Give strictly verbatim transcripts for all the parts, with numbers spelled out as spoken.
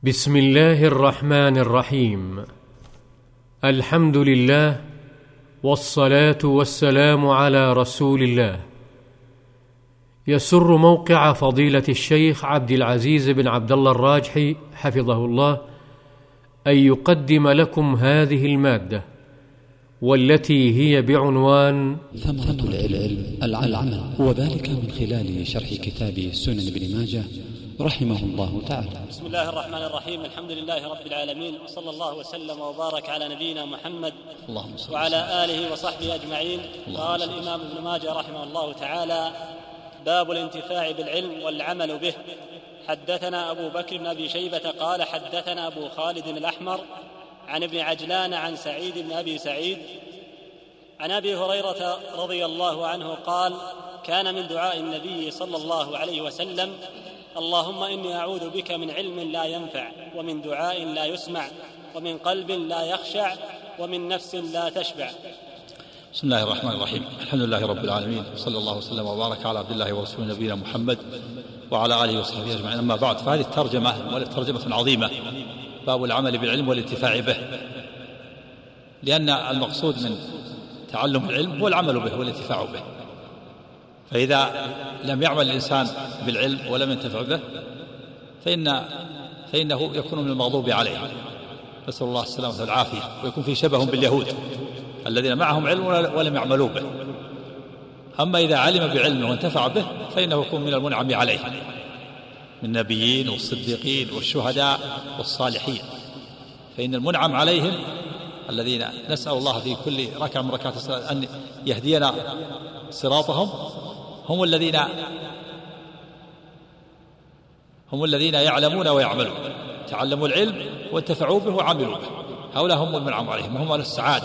بسم الله الرحمن الرحيم. الحمد لله والصلاة والسلام على رسول الله. يسر موقع فضيلة الشيخ عبد العزيز بن عبد الله الراجحي حفظه الله أن يقدم لكم هذه المادة، والتي هي بعنوان ثمرة العلم العمل، وذلك من خلال شرح كتاب سنن ابن ماجه رحمه الله تعالى. بسم الله الرحمن الرحيم. الحمد لله رب العالمين، وصلى الله وسلم وبارك على نبينا محمد وعلى آله وصحبه أجمعين. قال الإمام ابن ماجه رحمه الله تعالى: باب الانتفاع بالعلم والعمل به. حدثنا أبو بكر بن أبي شيبة قال حدثنا أبو خالد الأحمر عن ابن عجلان عن سعيد بن أبي سعيد عن أبي هريرة رضي الله عنه قال: كان من دعاء النبي صلى الله عليه وسلم: اللهم إني أعوذ بك من علم لا ينفع، ومن دعاء لا يسمع، ومن قلب لا يخشع، ومن نفس لا تشبع. بسم الله الرحمن الرحيم. الحمد لله رب العالمين، صلى الله وسلم وبارك على عبد الله ورسوله نبينا محمد وعلى آله وصحبه أجمعين. أما بعد، فهذه الترجمة ترجمة عظيمة، باب العمل بالعلم والانتفاع به، لأن المقصود من تعلم العلم هو العمل به والانتفاع به. فإذا لم يعمل الإنسان بالعلم ولم ينتفع به فإن فإنه يكون من المغضوب عليه، نسأل الله السلامة والعافية، ويكون في شبه باليهود الذين معهم علم ولم يعملوا به. أما إذا علم بعلمه وانتفع به فإنه يكون من المنعم عليه، من النبيين والصديقين والشهداء والصالحين. فإن المنعم عليهم الذين نسأل الله في كل ركعة من ركعات الصلاة أن يهدينا صراطهم هم الذين هم الذين يعلمون ويعملون، تعلموا العلم وانتفعوا به وعملوا به، هؤلاء هم المنعم عليهم وهم أهل السعادة.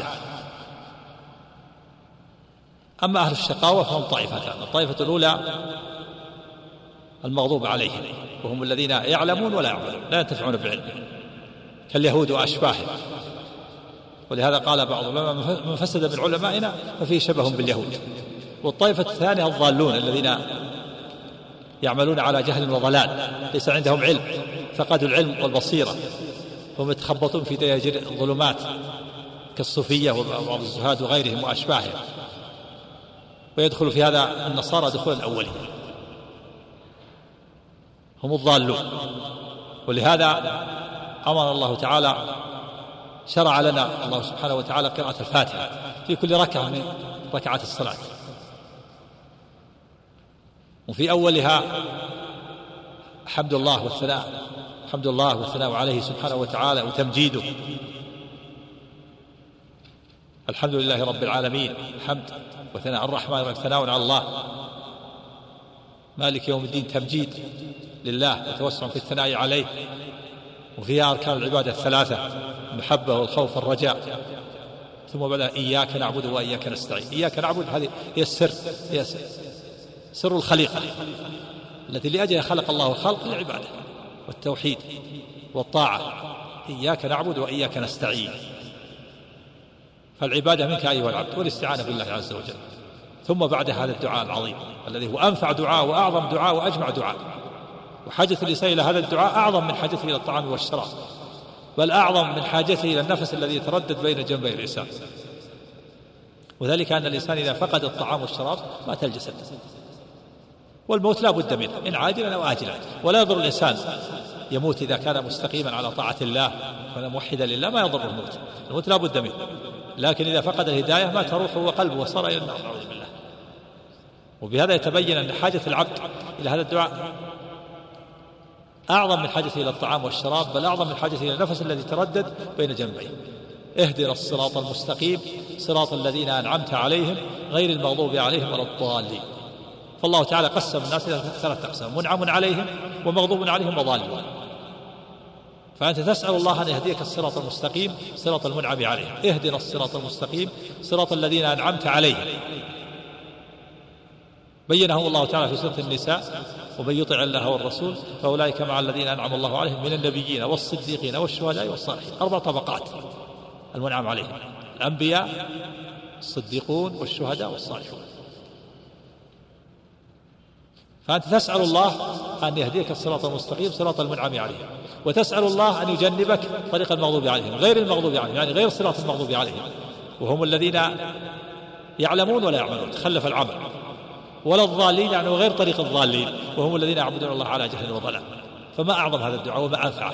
أما أهل الشقاوة فهم طائفتان: الطائفة الأولى المغضوب عليهم، وهم الذين يعلمون ولا يعملون، لا ينتفعون بالعلم، كاليهود وأشباههم. ولهذا قال بعض العلماء: من فسد من علمائنا ففيه شبه باليهود. والطائفة الثانية الضالون الذين يعملون على جهل وضلال، ليس عندهم علم، فقدوا العلم والبصيرة، هم يتخبطون في دياجير الظلمات كالصوفية وبعض الزهاد وغيرهم وأشباههم، ويدخل في هذا النصارى دخولا أولي، هم الضالون. ولهذا أمر الله تعالى، شرع لنا الله سبحانه وتعالى قراءة الفاتحة في كل ركعة من ركعات الصلاة، وفي أولها حمد الله والثناء حمد الله والثناء عليه سبحانه وتعالى وتمجيده. الحمد لله رب العالمين، حمد وثناء الرحمن والثناء على الله، مالك يوم الدين، تمجيد لله وتوسع في الثناء عليه. وفيها أركان العبادة الثلاثة: المحبة والخوف والرجاء. ثم بعد إياك نعبد وإياك نستعين. إياك نعبد هذه هي السر، هي سر الخليقة التي لأجلها خلق الله الخلق للعبادة والتوحيد والطاعة. إياك نعبد وإياك نستعين، فالعبادة منك أيها العبد، والاستعانة بالله عز وجل. ثم بعد هذا الدعاء العظيم الذي هو أنفع دعاء وأعظم دعاء وأجمع دعاء، وحاجة الإنسان إلى هذا الدعاء أعظم من حاجته إلى الطعام والشراب، بل أعظم من حاجته إلى النفس الذي يتردد بين جنبي الإنسان. وذلك أن الإنسان إذا فقد الطعام والشراب مات الجسد، والموت لا بد منه إن عاجلا أو آجلا. ولا يضر الإنسان يموت إذا كان مستقيما على طاعة الله وكان موحدا لله، ما يضر الموت، الموت لا بد منه. لكن إذا فقد الهداية مات روحه وقلبه وصار إلى النار، نعوذ بالله. وبهذا يتبين أن حاجة العبد إلى هذا الدعاء أعظم من حاجته إلى الطعام والشراب، بل أعظم من حاجته إلى النفس الذي تردد بين جنبيه. اهدنا الصراط المستقيم صراط الذين أنعمت عليهم غير المغضوب عليهم ولا الضالين. فالله تعالى قسم الناس إلى ثلاثة أقسام: منعم عليهم ومغضوب عليهم وضالون. فأنت تسأل الله أن يهديك الصراط المستقيم، صراط المنعم عليهم. اهدنا الصراط المستقيم صراط الذين أنعمت عليهم، بينه الله تعالى في سورة النساء: ومن يطع الله والرسول فأولئك مع الذين أنعم الله عليهم من النبيين والصديقين والشهداء والصالحين. أربع طبقات المنعم عليهم: الأنبياء، الصديقون، والشهداء، والصالحون. فأنت تسأل الله أن يهديك الصراط المستقيم صراط المنعم عليهم. وتسأل الله أن يجنبك طريق المغضوب عليهم، غير المغضوب عليهم يعني غير صراط المغضوب عليهم، وهم الذين يعلمون ولا يعملون، تخلف العمل، ولا الضالين يعني وغير طريق الضالين، وهم الذين يعبدون الله على جهل وضلال. فما أعظم هذا الدعاء وما أنفعه.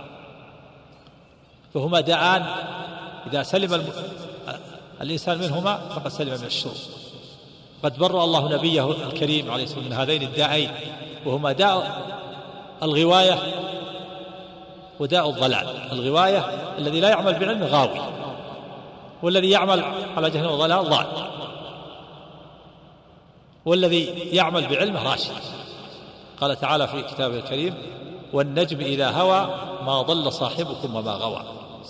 فهما داءان إذا سلم الم... الإنسان منهما فقد سلم من الشرور. قد برأ الله نبيه الكريم عليه الصلاة والسلام من هذين الداءين، وهما داء الغواية وداء الضلال. الغواية الذي لا يعمل بعلم غاوي، والذي يعمل على جهل وضلال ضال، والذي يعمل بعلمه راشد. قال تعالى في كتابه الكريم: والنجم إذا هوى ما ضل صاحبكم وما غوى.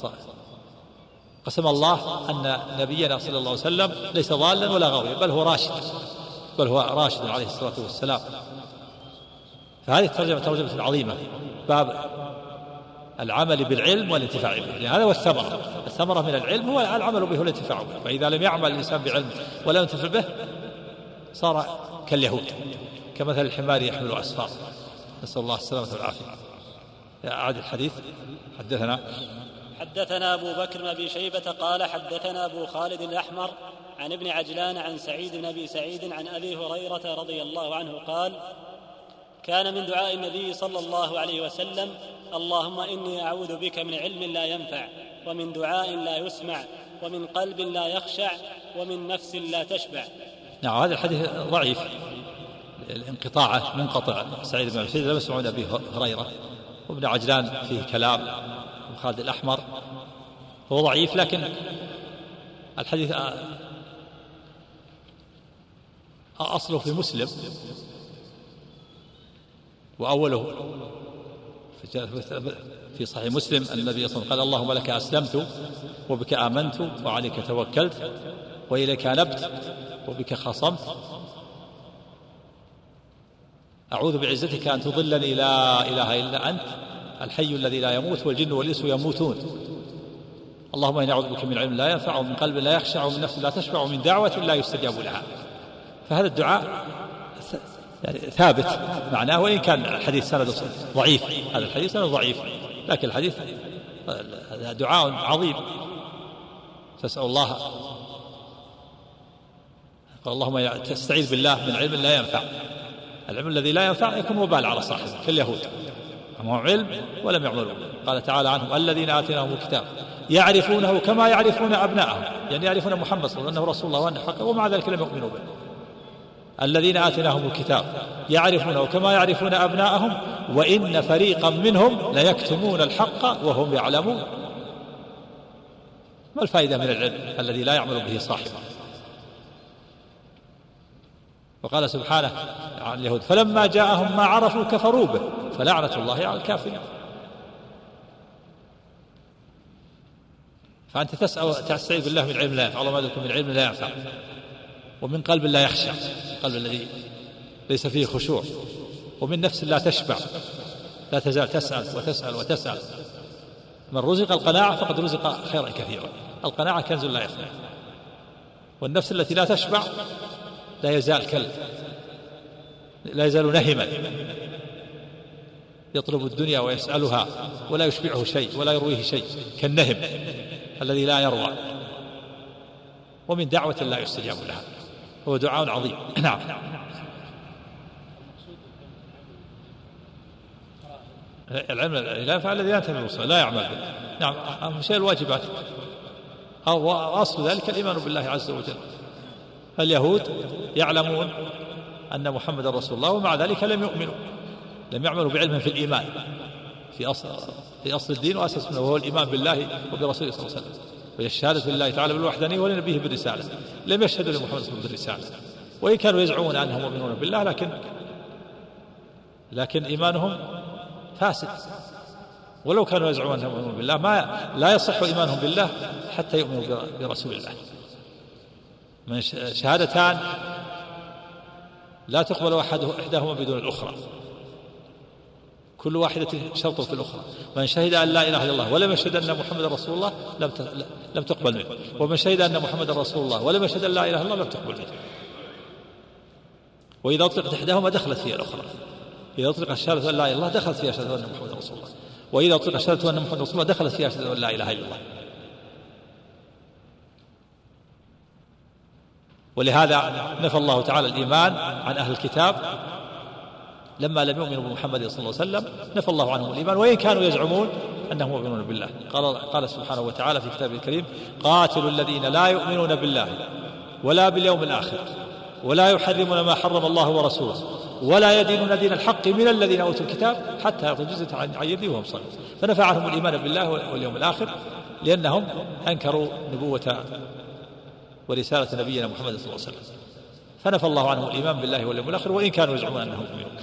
قسم الله أن نبينا صلى الله عليه وسلم ليس ضالا ولا غاويا، بل هو راشد، بل هو راشد عليه الصلاة والسلام. فهذه الترجمة ترجمة عظيمة، باب العمل بالعلم والانتفاع به. هذا هو الثمرة. الثمرة من العلم هو العمل به والانتفاع به. فإذا لم يعمل الإنسان بعلم ولا ينتفع به صار كاليهود، كمثل الحمار يحمل أسفار. نسأل الله السلامة والعافية. أعد الحديث. حدثنا حدثنا أبو بكر بن أبي شيبة قال حدثنا أبو خالد الأحمر عن ابن عجلان عن سعيد بن أبي سعيد عن أبي هريرة رضي الله عنه قال: كان من دعاء النبي صلى الله عليه وسلم: اللهم إني أعوذ بك من علم لا ينفع، ومن دعاء لا يسمع، ومن قلب لا يخشع، ومن نفس لا تشبع. نعم، هذا الحديث ضعيف، الانقطاع منقطع. سعيد بن أبي سعيد لم يسمع أبي هريرة، وابن عجلان فيه كلام، وخالد الأحمر هو ضعيف، لكن الحديث أصله في مسلم، وأوله في صحيح مسلم أن النبي صلى الله عليه وسلم قال: اللهم لك أسلمت وبك آمنت وعليك توكلت وإليك أنبت وبك خاصمت، أعوذ بعزتك أن تضلني لا إله إلا أنت الحي الذي لا يموت والجن والإنس يموتون، اللهم إني أعوذ بك من علم لا ينفع، ومن قلب لا يخشع، ومن نفس لا تشبع، ومن دعوة لا يستجاب لها. فهذا الدعاء يعني ثابت معناه، وإن كان الحديث سند ضعيف، هذا الحديث سند ضعيف، لكن الحديث دعاء عظيم. تسأل الله، اللهم تستعيذ بالله من علم لا ينفع. العلم الذي لا ينفع يكون وبال على صاحبه كاليهود، هم علم ولم يعملوا. قال تعالى عنهم: الذين آتيناهم الكتاب يعرفونه كما يعرفون أبناءهم، يعني يعرفون محمد صلى الله عليه وسلم أنه رسول الله وأنه حق، ومع ذلك لم يؤمنوا به. الذين آتيناهم الكتاب يعرفونه كما يعرفون أبناءهم وإن فريقا منهم ليكتمون الحق وهم يعلمون. ما الفائدة من العلم الذي لا يعمل به صاحبه؟ وقال سبحانه عن اليهود: فلما جاءهم ما عرفوا كفروا به فلعنة الله على الكافرين. فأنت تسأل تستعيذ بالله من علم لا ينفع، اللهم أعوذ من علم لا ينفع، ومن قلب لا يخشع، قلب الذي ليس فيه خشوع، ومن نفس لا تشبع، لا تزال تسأل وتسأل وتسأل. من رزق القناعة فقد رزق خيرا كثيرا. القناعة كنز لا يفنى. والنفس التي لا تشبع لا يزال كلب، لا يزال نهما يطلب الدنيا ويسألها ولا يشبعه شيء ولا يرويه شيء، كالنهم الذي لا يروى. ومن دعوة لا يستجاب لها، هو دعاء عظيم. نعم. العلم لا ينفع الذي لا ينتفع بالوصول لا يعمل به. نعم، أهم شيء الواجبات، أو أصل ذلك الإيمان بالله عز وجل. اليهود يعلمون أن محمد رسول الله، ومع ذلك لم يؤمنوا، لم يعملوا بعلم في الإيمان، في أصل, في أصل الدين وأساس منه، وهو الإيمان بالله وبرسوله صلى الله عليه وسلم، وهي الشهادة بالله تعالى بالوحدانية ولنبيه بالرسالة. لم يشهدوا لمحمد صلى الله عليه وسلم بالرسالة، وإن كانوا يزعمون أنهم مؤمنون بالله، لكن لكن إيمانهم فاسد. ولو كانوا يزعمون أنهم مؤمنون بالله ما لا يصح إيمانهم بالله حتى يؤمنوا برسول الله. من شهادتان لا تقبل إحداهما بدون الأخرى، كل واحدة شرط في الأخرى. من شهد أن لا إله إلا الله ولم يشهد أن محمد رسول الله لم تقبل منه، ومن شهد أن محمد رسول الله ولم يشهد أن لا إله إلا الله لم تقبل منه. وإذا أطلقت إحداهما دخلت فيها الأخرى. إذا أطلق الشهادة أن لا إله إلا الله دخلت فيها شهادة أن محمد رسول الله. وإذا أطلق شهادة أن محمد رسول الله دخلت فيها شهادة أن لا إله إلا الله. ولهذا نفى الله تعالى الإيمان عن أهل الكتاب لما لم يؤمنوا بمحمد صلى الله عليه وسلم، نفى الله عنهم الإيمان وإن كانوا يزعمون أنهم يؤمنون بالله. قال, قال سبحانه وتعالى في كتابه الكريم: قاتلوا الذين لا يؤمنون بالله ولا باليوم الآخر ولا يحرمون ما حرم الله ورسوله ولا يدينون دين الحق من الذين أوتوا الكتاب حتى يعطوا الجزية عن يد وهم صاغرون. فنفى عنهم الإيمان بالله واليوم الآخر لأنهم أنكروا نبوة ورسالة نبينا محمد صلى الله عليه وسلم، فنفى الله عنهم الإيمان بالله واليوم الآخر وإن كانوا يزعمون أنهم يؤمنون.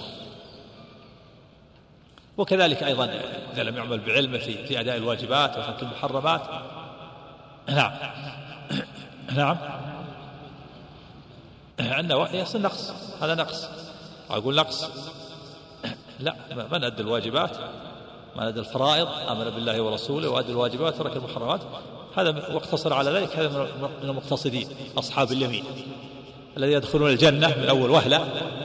وكذلك أيضا إذا لم يعمل بعلمه في في أداء الواجبات وترك المحرمات. نعم نعم عندنا يصل نقص، هذا نقص. أقول نقص لا، من أدى الواجبات، من أدى الفرائض، آمن بالله ورسوله وأدى الواجبات ترك المحرمات، هذا واقتصر على ذلك، هذا من المقتصدين أصحاب اليمين الذين يدخلون الجنة من أول وهلة.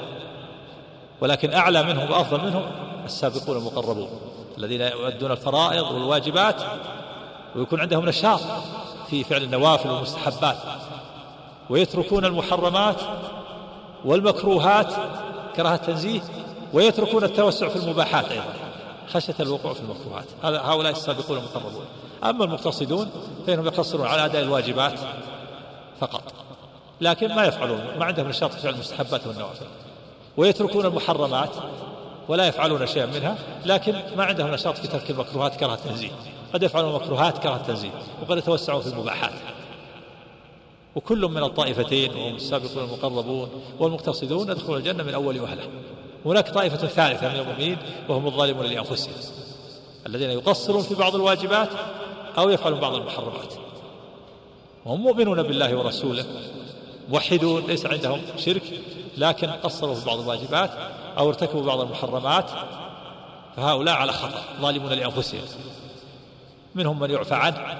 ولكن أعلى منهم وأفضل منهم السابقون المقربون الذين يؤدون الفرائض والواجبات ويكون عندهم نشاط في فعل النوافل والمستحبات، ويتركون المحرمات والمكروهات كراهة التنزيه، ويتركون التوسع في المباحات أيضا خشية الوقوع في المكروهات. هذا هؤلاء السابقون المقربون. أما المقتصدون فإنهم يقتصرون على أداء الواجبات فقط، لكن ما يفعلون، ما عندهم نشاط في فعل المستحبات والنوافل، ويتركون المحرمات ولا يفعلون شيئا منها، لكن ما عندهم نشاط في ترك المكروهات كراهة التنزيه. قد يفعلون المكروهات كراهة التنزيه وقد يتوسعون في المباحات. وكل من الطائفتين وهم السابقون المقربون والمقتصدون يدخلون الجنة من أول وهلة. هناك طائفة ثالثة من المؤمنين وهم الظالمون لأنفسهم الذين يقصرون في بعض الواجبات أو يفعلون بعض المحرمات، وهم مؤمنون بالله ورسوله موحدون ليس عندهم شرك، لكن قصروا في بعض الواجبات أو ارتكبوا بعض المحرمات، فهؤلاء على خطر ظالمون لأنفسهم. منهم من يعفى عنه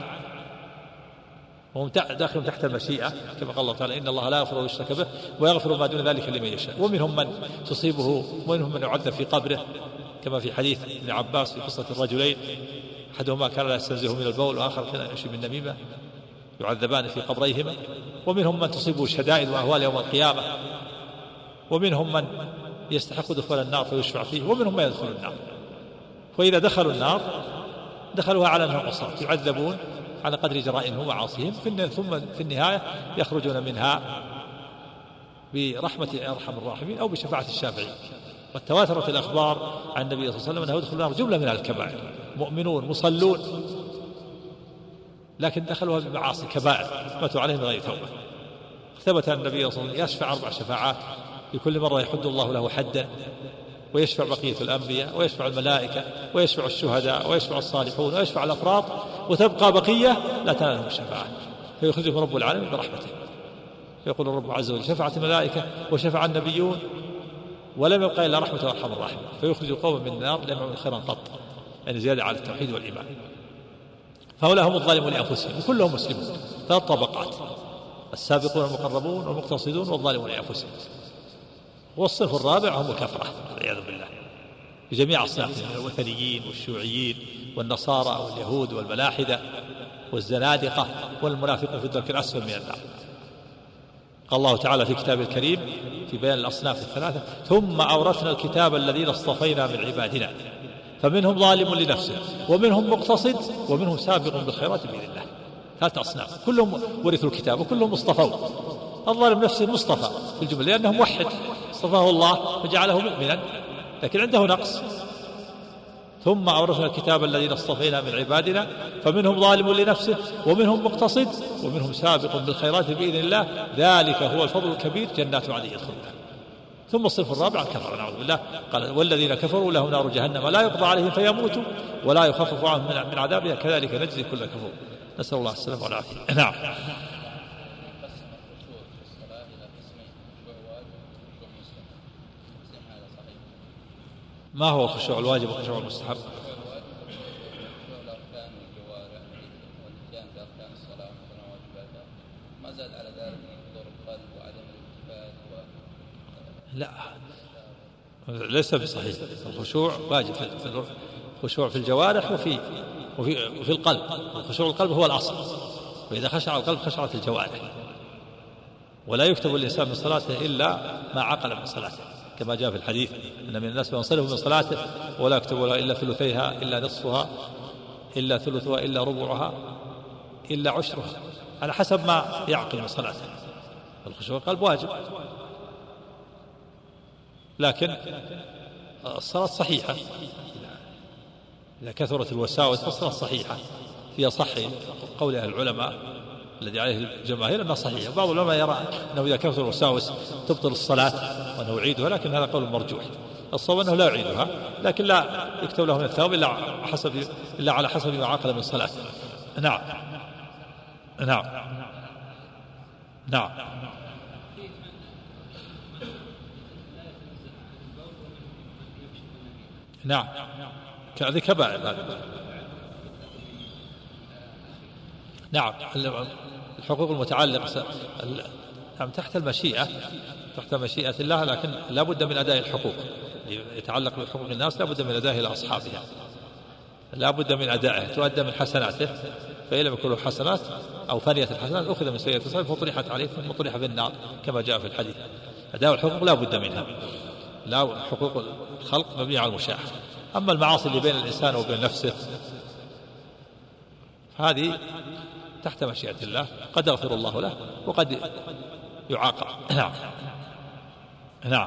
وهم داخل تحت المشيئة كما قال الله تعالى: إن الله لا يغفر أن يشرك به ويغفر ما دون ذلك لمن يشاء. ومنهم من تصيبه، ومنهم من يعذب في قبره كما في حديث ابن عباس في قصة الرجلين، أحدهما كان لا يستنزه من البول وآخر كان يمشي من النميمة، يعذبان في قبريهما. ومنهم من تصيبه شدائد وأهوال يوم القيامة. ومنهم من يستحق دخول النار فيشفع فيه. ومنهم من يدخل النار، وإذا دخلوا النار دخلوها على أنهم عصاة يعذبون على قدر جرائمهم ومعاصيهم، ثم في النهاية يخرجون منها برحمة أرحم الراحمين أو بشفاعة الشافعين. وتواترت الأخبار عن النبي صلى الله عليه وسلم أنه يدخل النار جملة من الكبائر، مؤمنون مصلون، لكن دخلوها بمعاصي كبائر ماتوا عليهم بغير توبة. ثبت أن النبي صلى الله عليه وسلم يشفع أربع شفاعات، في كل مرة يحد الله له حدا، ويشفع بقية الأنبياء ويشفع الملائكة ويشفع الشهداء ويشفع الصالحون ويشفع الأفراد، وتبقى بقية لا تنالهم الشفاعة فيخرجهم رب العالمين برحمته. يقول الرب عز وجل: شفعت الملائكة وشفع النبيون ولم يبقى إلا رحمة وأرحم الراحمين، فيخرج قوما من النار لم يعملوا خيرا قط، يعني زيادة على التوحيد والإيمان. فهؤلاء هم الظالمون لأنفسهم وكلهم مسلمون، ثلاث طبقات: السابقون المقربون والمقتصدون والظالمون لأنفسهم. والصنف الرابع هم الكفرة والعياذ بالله بجميع أصنافهم، الوثنيين والشيوعيين والنصارى واليهود والملاحدة والزنادقة والمنافقون في الدرك الأسفل من النار. قال الله تعالى في كتابه الكريم في بيان الأصناف الثلاثة: ثم أورثنا الكتاب الذين اصطفينا من عبادنا فمنهم ظالم لنفسه ومنهم مقتصد ومنهم سابق بالخيرات بإذن الله. ثلاثة أصناف كلهم ورثوا الكتاب وكلهم مصطفون. الظالم نفسه مصطفى في الجملة لأنه موحد اصطفاه الله فجعله مؤمنا، لكن عنده نقص. ثم أورثنا الكتاب الذين اصطفينا من عبادنا فمنهم ظالم لنفسه ومنهم مقتصد ومنهم سابق بالخيرات بإذن الله، ذلك هو الفضل الكبير، جنات عدن يدخلونها. ثم الصنف الرابع الكفر نعوذ بالله، قال: والذين كفروا لهم نار جهنم لا يقضى عليهم فيموتوا ولا يخفف عنهم من عذابها كذلك نجزي كل كفور. نسأل الله السلامة والعافية. نعم. ما هو الخشوع الواجب والخشوع المستحب؟ لا، ليس بصحيح. الخشوع واجب في خشوع في الجوارح وفي وفي, وفي القلب. خشوع القلب هو الأصل، وإذا خشع القلب خشعت الجوارح. ولا يكتب الإنسان من صلاته إلا ما عقل من صلاته، كما جاء في الحديث أن من الناس من ينصرف من صلاته ولا يكتب له إلا ثلثيها إلا نصفها إلا ثلثها إلا ربعها إلا عشرها، على حسب ما يعقل من صلاته. الخشوع القلب واجب، لكن الصلاة صحيحة إذا كثرت الوساوس فالصلاة صحيحة فيها صح قول أهل العلماء الذي عليه الجماهير أنها صحيحة. بعض العلماء يرى أنه إذا كثر الوساوس تبطل الصلاة وأنه يعيدها، لكن هذا قول مرجوح. الصواب أنه لا يعيدها، لكن لا يكتب له من الثواب إلا حسب إلا على حسب ما عقل من صلاته. نعم نعم نعم نعم هذه كبائر. نعم الحقوق المتعلقة نعم تحت المشيئة تحت مشيئة الله، لكن لا بد من أداء الحقوق. يتعلق بحقوق الناس لا بد من أدائها إلى أصحابها، لا بد من أدائها، تؤدى من حسناته، فإن لم يكن له حسنات أو فانية الحسنات أخذ من سيئة الحسنات فطرحت عليه فطرح في النار كما جاء في الحديث. أداء الحقوق لا بد منها، لا حقوق الخلق مبنية على المشاحة. أما المعاصي اللي بين الإنسان وبين نفسه فهذه تحت مشيئة الله، قد يغفر الله له وقد يعاقب. نعم نعم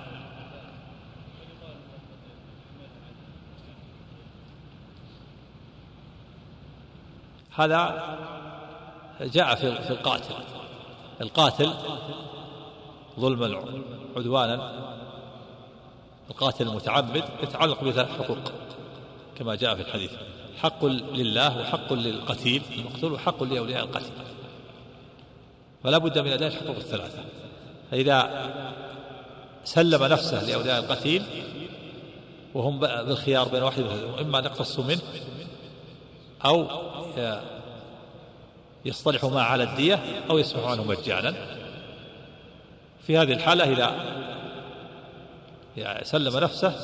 هذا جاء في القاتل القاتل ظلما عدوانا، القاتل المتعمد يتعلق بثلاث حقوق كما جاء في الحديث: حق لله وحق للقتيل المقتول وحق لأولياء القتيل، فلا بد من أداء الحقوق الثلاثة. فإذا سلم نفسه لأولياء القتيل وهم بالخيار بين واحد منهم، إما أن يقتصوا منه أو يصطلحوا معه على الدية أو يسمحوا عنه مجانا. في هذه الحالة إذا يعني سلم نفسه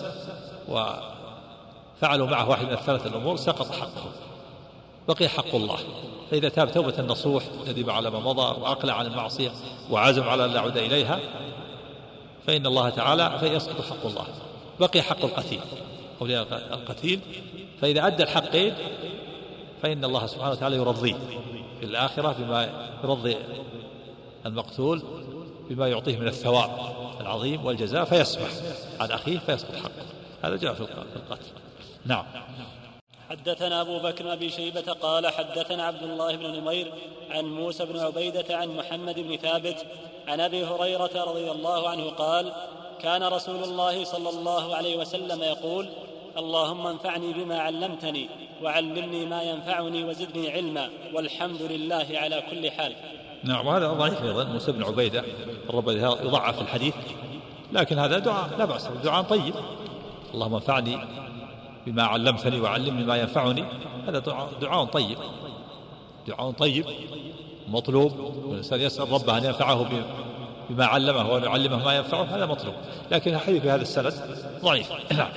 وفعلوا معه واحد من الثلاث الأمور سقط حقه، بقي حق الله. فإذا تاب توبة نصوح ندم على ما مضى وأقلع عن المعصية وعزم على أن لا يعود إليها فإن الله تعالى فيسقط حق الله، بقي حق القتيل أولياء القتيل. فإذا أدى الحقين فإن الله سبحانه وتعالى يرضيه في الآخرة بما يرضي المقتول بما يعطيه من الثواب العظيم والجزاء، فيسمح عن أخيه فيسقط حقه. هذا جاء في القتل. نعم. حدثنا أبو بكر أبي شيبة قال حدثنا عبد الله بن نمير عن موسى بن عبيدة عن محمد بن ثابت عن أبي هريرة رضي الله عنه قال: كان رسول الله صلى الله عليه وسلم يقول: اللهم انفعني بما علمتني وعلمني ما ينفعني وزدني علما، والحمد لله على كل حال. نعم. وهذا ضعيف أيضا، موسى بن عبيدة الرب يضعف الحديث، لكن هذا دعاء لا بأس، دعاء طيب: اللهم انفعني بما علمتني وعلمني ما ينفعني. هذا دعاء طيب، دعاء طيب مطلوب، والإنسان يسأل ربه أن ينفعه بما علمه وأن يعلمه ما ينفعه، هذا مطلوب. لكن الحديث في هذا السند ضعيف. نعم.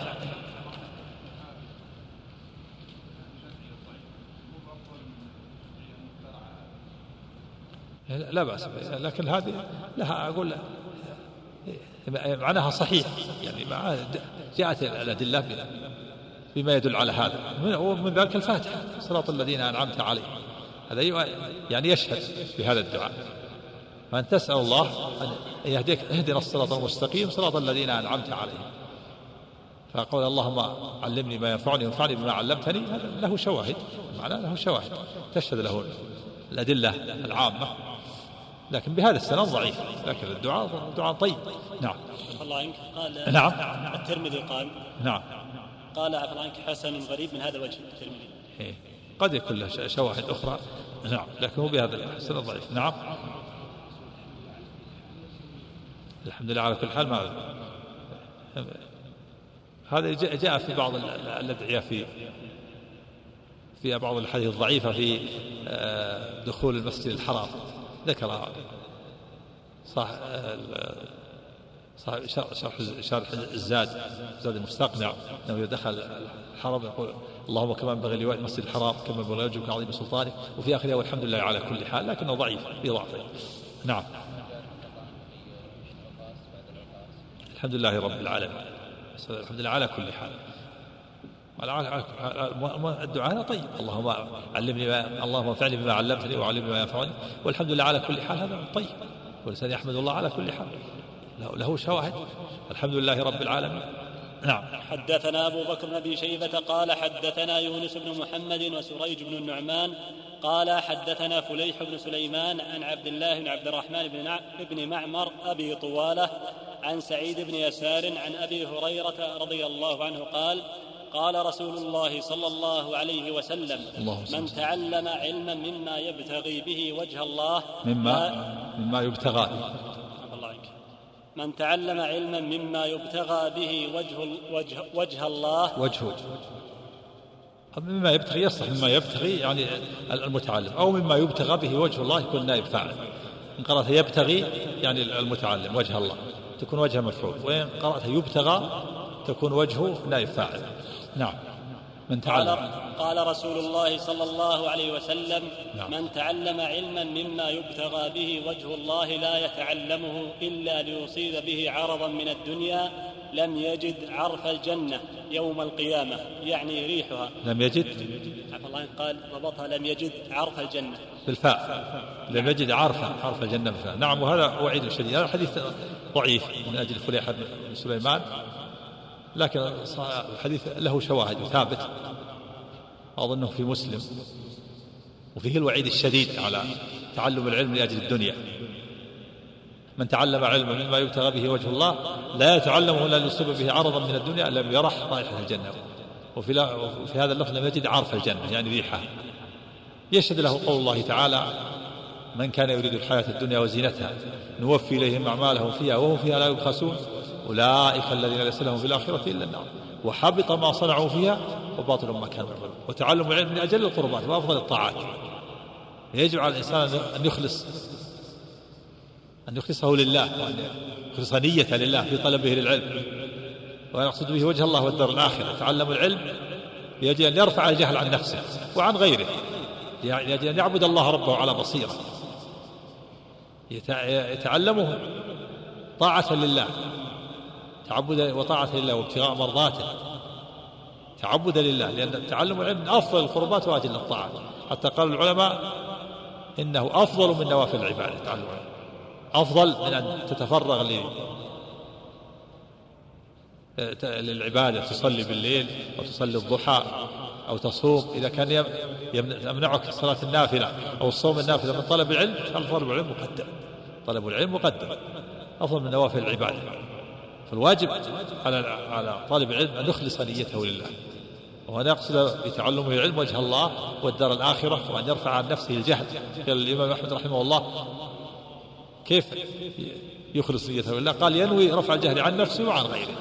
لا بأس، لكن هذه لها أقول معناها صحيح، يعني جاءت الأدلة بما يدل على هذا، ومن ذلك الفاتحة: صراط الذين أنعمت عليهم. هذا يعني يشهد بهذا الدعاء، فأن تسأل الله أن يهديك: اهدنا الصراط المستقيم صراط الذين أنعمت عليهم. فقول اللهم علمني ما ينفعني وانفعني بما علمتني هذا له شواهد، معناه له شواهد تشهد له الأدلة العامة، لكن بهذا السند ضعيف، لكن الدعاء دعاء طيب. نعم. الله عنك قال نعم. الترمذي قال نعم قال عفوا عنك حسن غريب من هذا الوجه. الترمذي إيه. قد يكون له شواهد أخرى، نعم، لكن هو بهذا السند ضعيف. نعم. الحمد لله على كل حال. ما هذا جاء في بعض الأدعية في في بعض الحديث الضعيفة في دخول المسجد الحرام، ذكر صح صاحب شرح شرح الزاد زاد المستقنع أنه إذا دخل الحرم يقول اللهم كما ينبغي لوالي المسجد الحرام كما ينبغي لوجهك عظيم سلطانك، وفي آخره والحمد لله على كل حال، لكنه ضعيف في ضعفه. نعم. الحمد لله رب العالمين، الحمد لله على كل حال. الدعاء طيب، اللهم علمني ما اللهم انفعني بما علمتني وعلمني ما ينفعني، والحمد لله على كل حال، هذا طيب، والإنسان يحمد الله على كل حال، له شواهد. الحمد لله رب العالمين. نعم. حدثنا أبو بكر بن أبي شيبة قال حدثنا يونس بن محمد وسريج بن النعمان قال حدثنا فليح بن سليمان عن عبد الله بن عبد الرحمن بن معمر أبي طوالة عن سعيد بن يسار عن أبي هريرة رضي الله عنه قال قال رسول الله صلى الله عليه وسلم من تعلم علما مما يبتغي به وجه الله مما مما يبتغى من تعلم علما مما يبتغى به وجه وجه, وجه الله وجهه مما يبتغي يصح مما يبتغي يعني المتعلم، أو مما يبتغى به وجه الله يكون نائب فاعل. إن قرأت يبتغي يعني المتعلم وجه الله تكون وجه مفعول، وإن قرأت يبتغى تكون وجهه نائب فاعل. نعم. من تعلم قال, قال رسول الله صلى الله عليه وسلم نعم. من تعلم علما مما يبتغى به وجه الله لا يتعلمه إلا ليصيب به عرضا من الدنيا لم يجد عرف الجنة يوم القيامة، يعني ريحها. لم يجد الله قال ضبطها لم يجد عرف الجنة بالفاء، لم يجد عرف عرف الجنة بالفاء. نعم. وهذا وعيد شديد. هذا الحديث ضعيف من أجل فليح بن سليمان، لكن الحديث له شواهد ثابت، أظنه في مسلم، وفيه الوعيد الشديد على تعلم العلم لأجل الدنيا. من تعلم علما مما يبتغى به وجه الله لا يتعلمه إلا ليصيب به عرضا من الدنيا لم يرح رائحة الجنة. وفي, وفي هذا اللفظ لم يجد عرف الجنة يعني ريحها. يشهد له قول الله تعالى من كان يريد الحياة الدنيا وزينتها نوفي إليهم أعمالهم فيها وهم فيها لا يبخسون أولئك الذين ليس لهم في الآخرة إلا النار وحبط ما صنعوا فيها وباطل ما كانوا يعملون. وتعلم العلم من أجل القربات وأفضل الطاعات. يجب على الإنسان أن يخلص أن يخلصه لله، وأن يخلص نية لله في طلبه للعلم، وأن يقصد به وجه الله والدار الآخرة. تعلم العلم لأجل أن يرفع الجهل عن نفسه وعن غيره، لأجل أن يعبد الله ربه على بصيرة. يتعلمه طاعة لله، تعبدا وطاعة لله وابتغاء مرضاته، تعبدا لله، لأن تعلم العلم أفضل القربات وأجل الطاعات. حتى قال العلماء إنه أفضل من نوافل العبادة. تعلم العلم أفضل من أن تتفرغ للعبادة، تصلي بالليل أو تصلي الضحى أو تصوم. إذا كان يمنعك صلاة النافلة أو الصوم النافلة من طلب العلم فطلب العلم مقدم، طلب العلم مقدم أفضل من نوافل العبادة. فالواجب على على طالب العلم أن يخلص نيته لله، وأن يقصد بتعلمه العلم وجه الله والدار الآخرة، وأن يرفع عن نفسه الجهل. قال الإمام أحمد رحمه الله كيف يخلص نيته لله؟ قال ينوي رفع الجهل عن نفسه وعن غيره.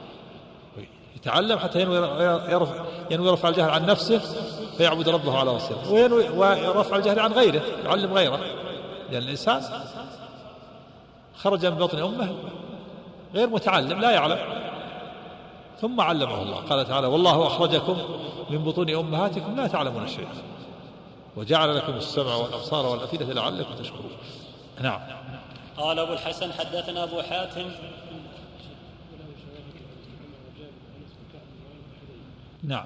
يتعلم حتى ينوي يرفع, ينوي رفع الجهل عن نفسه فيعبد ربه على بصيرة، وينوي ورفع الجهل عن غيره يعلم غيره. لأن الإنسان خرج من بطن أمه غير متعلم لا يعلم، ثم علمه الله. قال تعالى والله أخرجكم من بطون أمهاتكم لا تعلمون شيئا وجعل لكم السمع والأبصار والأفئدة لعلكم تشكرون. نعم. قال أبو الحسن حدثنا أبو حاتم نعم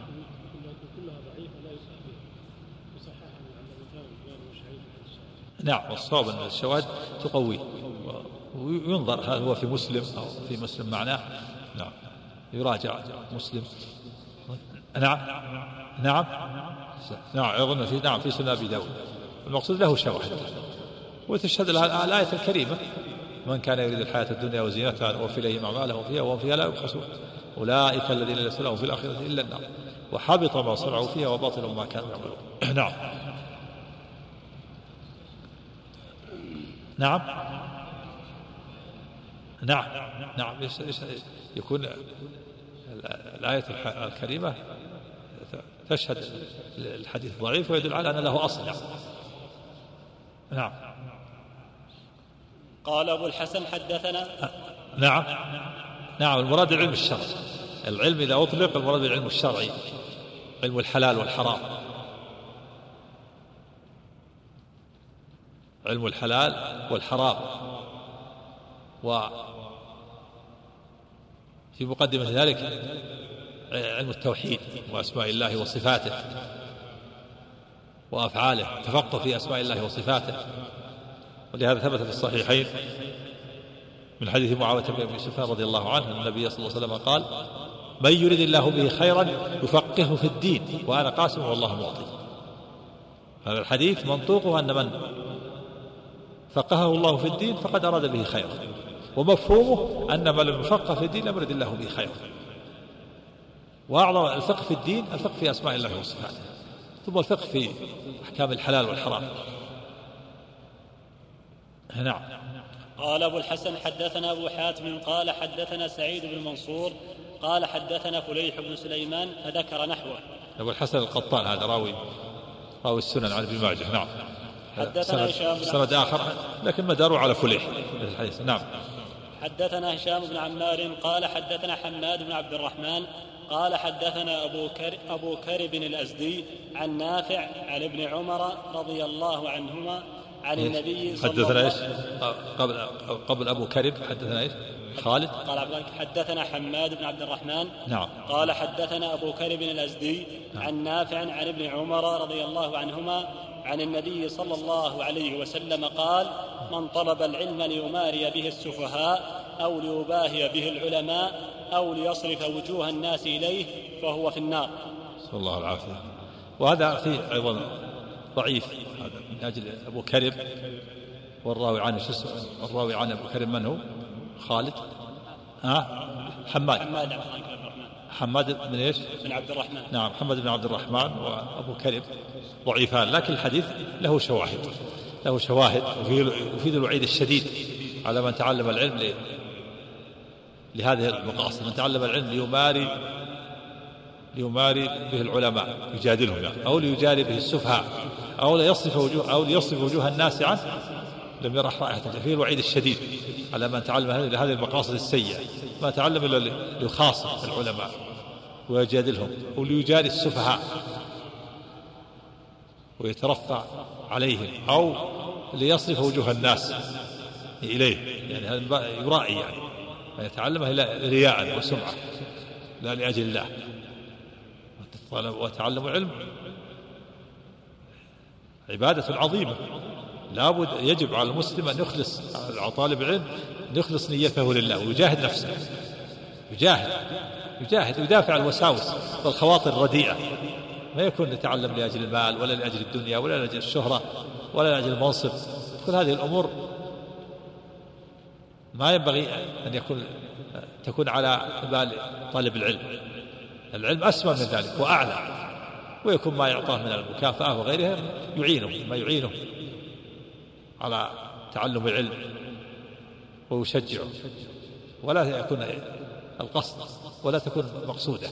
نعم والصواب أن الشواهد تقوي وينظر هل هو في مسلم أو في مسلم معناه. نعم يراجع مسلم. نعم نعم نعم أظن في نعم في سنن أبي داود. المقصود له شواهد وتشهد لها الآية الكريمة من كان يريد الحياة الدنيا وزينتها نوفي إليهم أعمالهم فيها وهم فيها لا يبخسون أولئك الذين ليس لهم في الآخرة إلا النار وحبط ما صنعوا فيها وباطل ما كانوا يعملون. نعم نعم نعم نعم يكون الآية الكريمة تشهد الحديث ضعيف ويدل على أن له أصل. نعم. قال أبو الحسن حدثنا نعم نعم المراد العلم الشرعي. العلم إذا أطلق المراد بالعلم الشرعي، علم الحلال والحرام، علم الحلال والحرام. وفي مقدمة ذلك علم التوحيد وأسماء الله وصفاته وأفعاله، تفقه في أسماء الله وصفاته. ولهذا ثبت في الصحيحين من حديث معاوية بن أبي سفيان رضي الله عنه أن النبي صلى الله عليه وسلم قال: من يريد الله به خيرا يفقهه في الدين وأنا قاسم والله معطي. هذا الحديث منطوقه أن من فقهه الله في الدين فقد أراد به خيرا، ومفهومه أن من لم يفقه في الدين لم يرد الله به خيرا. وأعظم الفقه في الدين الفقه في أسماء الله وصفاته، ثم الفقه في أحكام الحلال والحرام. نعم. قال أبو الحسن حدثنا أبو حاتم قال حدثنا سعيد بن منصور قال حدثنا فليح بن سليمان فذكر نحوه. أبو الحسن القطان هذا راوي راوي السنن عن ابن ماجه. نعم. حدثنا هشام بن سند آخر لكن مداره على فليح في الحديث. نعم. حدثنا هشام بن عمار قال حدثنا حماد بن عبد الرحمن قال حدثنا أبو, كر أبو كرب الأزدي عن نافع عن ابن عمر رضي الله عنهما عن النبي صلى الله عليه وسلم. قبل قبل أبو كرب حدثنا إيش؟ خالد قال عبد حدثنا حماد بن عبد الرحمن. نعم. قال حدثنا أبو كرب الأزدي. نعم. عن نافع عن ابن عمر رضي الله عنهما عن النبي صلى الله عليه وسلم قال: من طلب العلم ليماري به السفهاء أو ليباهي به العلماء أو ليصرف وجوه الناس إليه فهو في النار. نسأل الله العافية. وهذا فيه أيضا ضعيف هذا من أجل أبو كرب، والراوي عنه شو اسمه؟ الراوي عن أبو كرب من هو؟ خالد ها حماد حماد حماد بن ايش؟ بن عبد الرحمن. نعم محمد بن عبد الرحمن وأبو كرب ضعيفان، لكن الحديث له شواهد له شواهد يفيد الوعيد الشديد على من تعلم العلم لهذه المقاصد. من تعلم العلم ليماري ليماري به العلماء يجادلهم أو ليجاري به السفهاء أو ليصرف وجوه أو ليصرف وجوه الناس عنه لم يرح رائحة. فيه الوعيد الشديد على من تعلم لهذه المقاصد السيئة، ما تعلم إلا ليخاصم العلماء ويجادلهم أو ليجاري السفهاء ويترفع عليهم أو ليصرف وجوه الناس إليه. يعني هذا يرائي، يعني يتعلمه رياء وسمعة لا لأجل الله. وتعلم العلم عبادة عظيمة، لابد يجب على المسلم أن يخلص على طالب العلم أن يخلص نيته لله ويجاهد نفسه، يجاهد يجاهد ويدافع عن الوساوس والخواطر الرديئة. ما يكون يتعلم لأجل المال ولا لأجل الدنيا ولا لأجل الشهرة ولا لأجل المنصب. كل هذه الأمور ما ينبغي أن يكون تكون على بال طالب العلم. العلم أسمى من ذلك وأعلى، ويكون ما يعطاه من المكافأة وغيرها يعينه ما يعينه على تعلم العلم ويشجعه، ولا يكون القصد ولا تكون مقصودة.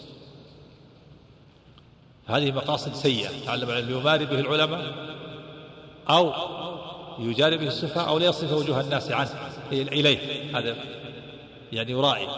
هذه مقاصد سيئة. تعلم العلم ليماري به العلماء أو يجاري به السفهاء أو ليصرف وجوه الناس عنه إليه، هذا يعني يرائي،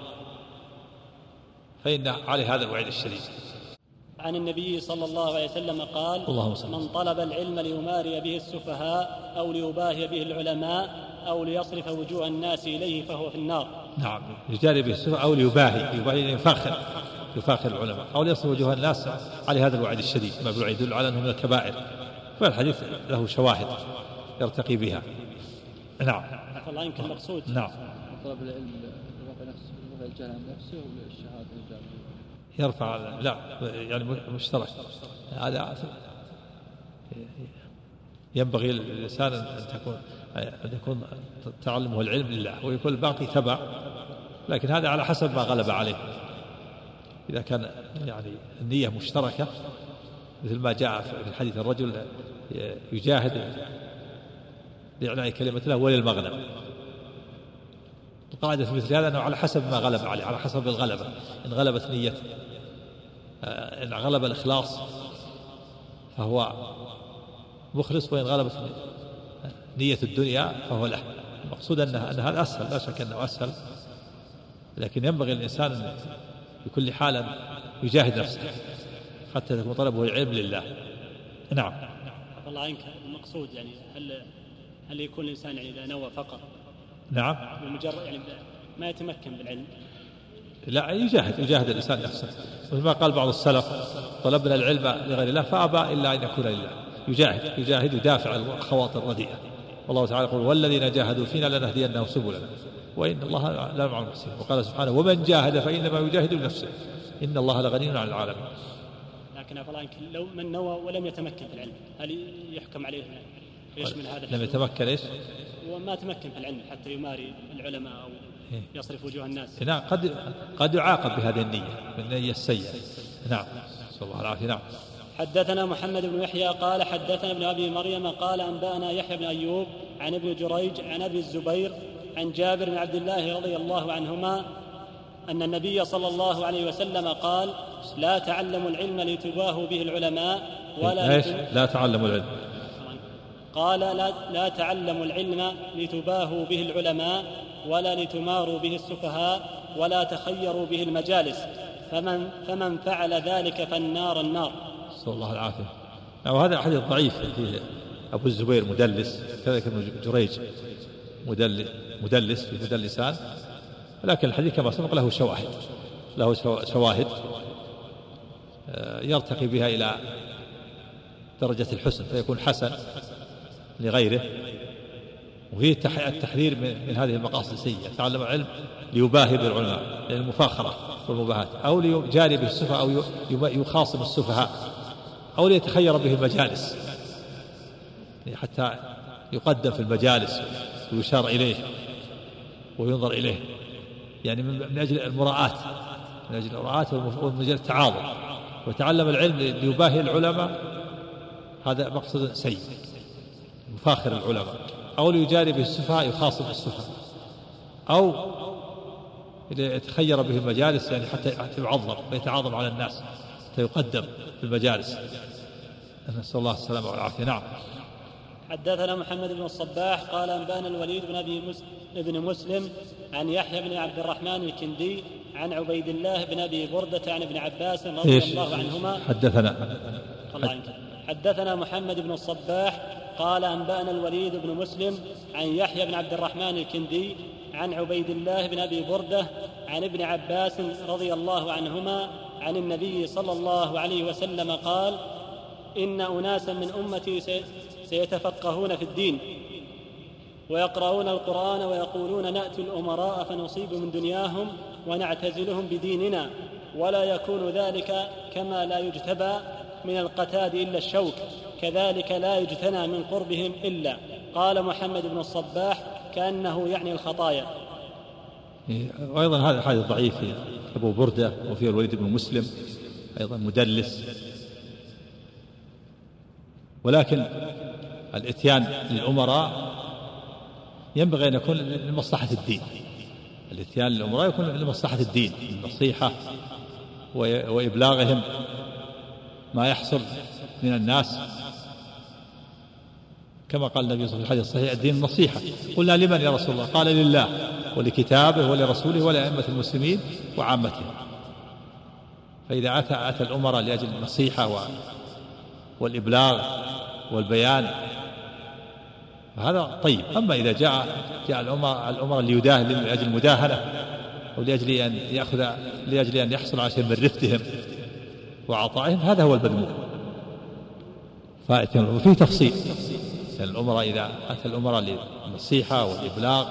فإن عليه هذا الوعيد الشديد. عن النبي صلى الله عليه وسلم قال: من طلب العلم ليماري به السفهاء أو ليباهي به العلماء أو ليصرف وجوه الناس إليه فهو في النار. نعم، يجاري به السفهاء أو ليباهي يباهي يفاخر يفاخر العلماء أو ليصرف وجوه الناس على هذا الوعيد الشديد، ما بالوعيد يدل على أنه من الكبائر. فالحديث له شواهد يرتقي بها. نعم. والله يمكن مقصود. نعم. طلب العلم رفع نفسه رفع الجهل عن نفسه والشهادة الجامعة. يرفع لا يعني مشترك. هذا ينبغي للإنسان أن تكون أن يكون تعلمه العلم لله ويكون الباقي تبع، لكن هذا على حسب ما غلب عليه. إذا كان يعني النية مشتركة مثل ما جاء في الحديث الرجل يجاهد لإعلاء كلمة الله وللمغنم. القاعدة في مثل هذا أنه على حسب ما غلب عليه، على حسب الغلبة. إن غلبت نيته إن غلب الإخلاص فهو مخلص، وإن غلبت نية الدنيا فهو له المقصود أن أن هذا أسهل، لا شك أنه أسهل، لكن ينبغي الإنسان بكل حال يجاهد نفسه حتى يكون طلبه العلم لله. نعم. الله عنك، المقصود يعني هل هل يكون الإنسان يعني إذا نوى فقط نعم بمجرد يعني ما يتمكن بالعلم؟ لا، يجاهد يجاهد الإنسان نفسه، وما قال بعض السلف طلبنا العلم لغير الله فأبى إلا أن يكون لله. يجاهد يجاهد يدافع الخواطر الرديئة، والله تعالى يقول والذين جاهدوا فينا لنهدينهم سبلنا وإن الله لا مع المحسنين. وقال سبحانه ومن جاهد فإنما يجاهد لنفسه إن الله لغني عن العالمين. لكن أفضل لو من نوى ولم يتمكن في العلم هل يحكم عليه يشمل هذا؟ لم يتمكن إيش؟ وما تمكن في العلم حتى يماري العلماء أو يصرف وجوه الناس. نعم، قد قد يعاقب بهذه النية من النية السيئة. نعم، نسأل الله العافية. نعم. حدثنا محمد بن يحيى قال حدثنا ابن أبي مريم قال أنبأنا يحيى بن أيوب عن ابن جريج عن أبي الزبير عن جابر بن عبد الله رضي الله عنهما أن النبي صلى الله عليه وسلم قال لا تعلموا العلم لتباهوا به العلماء ولا ليش لا تعلموا العلم؟ قال لا, لا تعلموا العلم لتباهوا به العلماء ولا لتماروا به السفهاء ولا تخيروا به المجالس فمن, فمن فعل ذلك فالنار النار. نسأل الله العافية. وهذا حديث ضعيف فيه أبو الزبير مدلس، كذلك ابن جريج مدلس, مدلس في مدلسان، لكن الحديث كما سبق له شواهد له شواهد يرتقي بها إلى درجة الحسن فيكون حسن لغيره. وفيه التحذير من هذه المقاصد السيئة، تعلم العلم ليباهي بالعلماء للمفاخرة والمباهاة أو ليجاري به السفهاء أو يخاصم السفهاء أو ليتخير به المجالس حتى يقدم في المجالس ويشار إليه وينظر إليه، يعني من أجل المراءات من أجل المراءات ومن أجل التعاظم. وتعلم العلم ليباهي العلماء هذا مقصد سيء، مفاخر العلماء، أو ليجاري به السفهاء يخاصم السفهاء، أو يتخير به المجالس يعني حتى يعظم ويتعاظم على الناس حتى يقدم في المجالس. نسأل الله السلامة والعافية. نعم. حدثنا محمد بن الصباح قال أنبأنا الوليد بن أبي بن مسلم عن يحيى بن عبد الرحمن الكندي عن عبيد الله بن أبي بردة عن ابن عباس رضي الله عنهما. حدثنا الله حدثنا محمد بن الصباح قال أنبأنا الوليد بن مسلم عن يحيى بن عبد الرحمن الكندي عن عبيد الله بن أبي بردة عن ابن عباس رضي الله عنهما عن النبي صلى الله عليه وسلم قال إن أناسا من أمتي سيتفقهون في الدين ويقرؤون القرآن ويقولون نأتي الأمراء فنصيب من دنياهم ونعتزلهم بديننا ولا يكون ذلك كما لا يجتبى من القتاد إلا الشوك كذلك لا يجتنى من قربهم إلا. قال محمد بن الصباح كأنه يعني الخطايا. وأيضا هذا حديث ضعيف أبو بردة وفيه الوليد بن مسلم أيضا مدلس، ولكن الإتيان للأمراء ينبغي أن يكون لمصلحة الدين. الإتيان للأمراء يكون لمصلحة الدين، النصيحة وإبلاغهم ما يحصل من الناس، كما قال النبي صلى الله عليه وسلم في الحديث الصحيح الدين النصيحة. قلنا لمن يا رسول الله؟ قال لله ولكتابه ولرسوله ولأئمة المسلمين وعامتهم. فإذا أتى أتى الأمراء لأجل النصيحة والإبلاغ والبيان هذا طيب. أما إذا جاء جاء الأمراء الأمراء ليداهن لأجل المداهنة أو لأجل أن يأخذ لأجل أن يحصل على شيء من رفدهم وعطائهم هذا هو المذموم. وفيه تفصيل الأمراء إذا أتى الأمراء للنصيحة والإبلاغ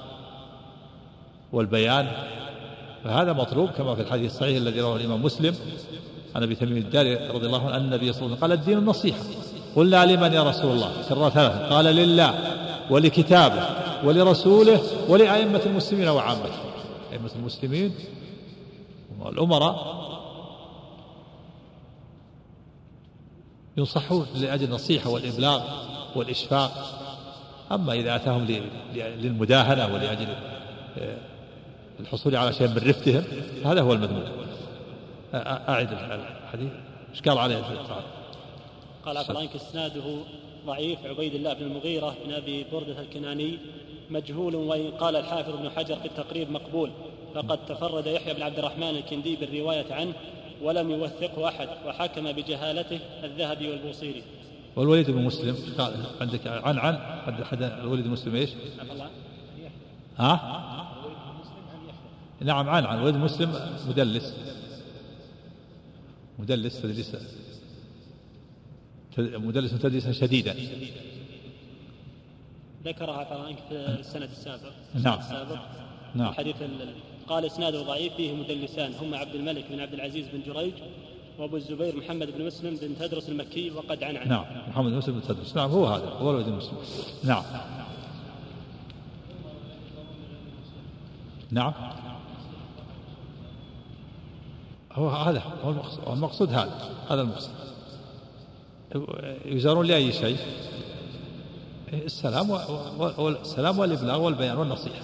والبيان فهذا مطلوب، كما في الحديث الصحيح الذي رواه الإمام مسلم عن أبي تميم الداري رضي الله عنه أن النبي صلى الله عليه وسلم قال الدين النصيحة. قلنا لمن يا رسول الله؟ كرر ثلاثة. قال لله ولكتابه ولرسوله ولأئمة المسلمين وعامتهم. أئمة المسلمين والأمراء ينصحون لأجل النصيحة والإبلاغ والإشفاق. أما إذا أتاهم للمداهنة ولأجل الحصول على شيء من رفتهم هذا هو المذموم. أعد الحديث إيش قال عليه التعالى؟ قال عفوا عنك إسناده ضعيف عبيد الله بن المغيرة بن أبي بردة الكناني مجهول، وإن قال الحافظ ابن حجر في التقريب مقبول، فقد تفرد يحيى بن عبد الرحمن الكندي بالرواية عنه ولم يوثقه أحد، وحكم بجهالته الذهبي والبوصيري. والوليد بن مسلم قال عندك عن عن حد حد الوليد بن مسلم ايش؟ ها؟ نعم عن عن الوليد بن مسلم مدلس مدلس تدليس مدلس تدليسا شديدا. ذكرها في السند السابق. نعم. السابق. نعم. الحديث قال اسناده ضعيف فيه مدلسان هم عبد الملك بن عبد العزيز بن جريج وابو الزبير محمد بن مسلم بن تدرس المكي وقد عن عن. نعم محمد بن مسلم بن تدرس. نعم هو هذا هو الوليد بن مسلم. نعم نعم هو هذا هو المقصود, المقصود هذا هذا المقصود. يزارون لأي شيء السلام والسلام والإبلاغ والبيان والنصيحة.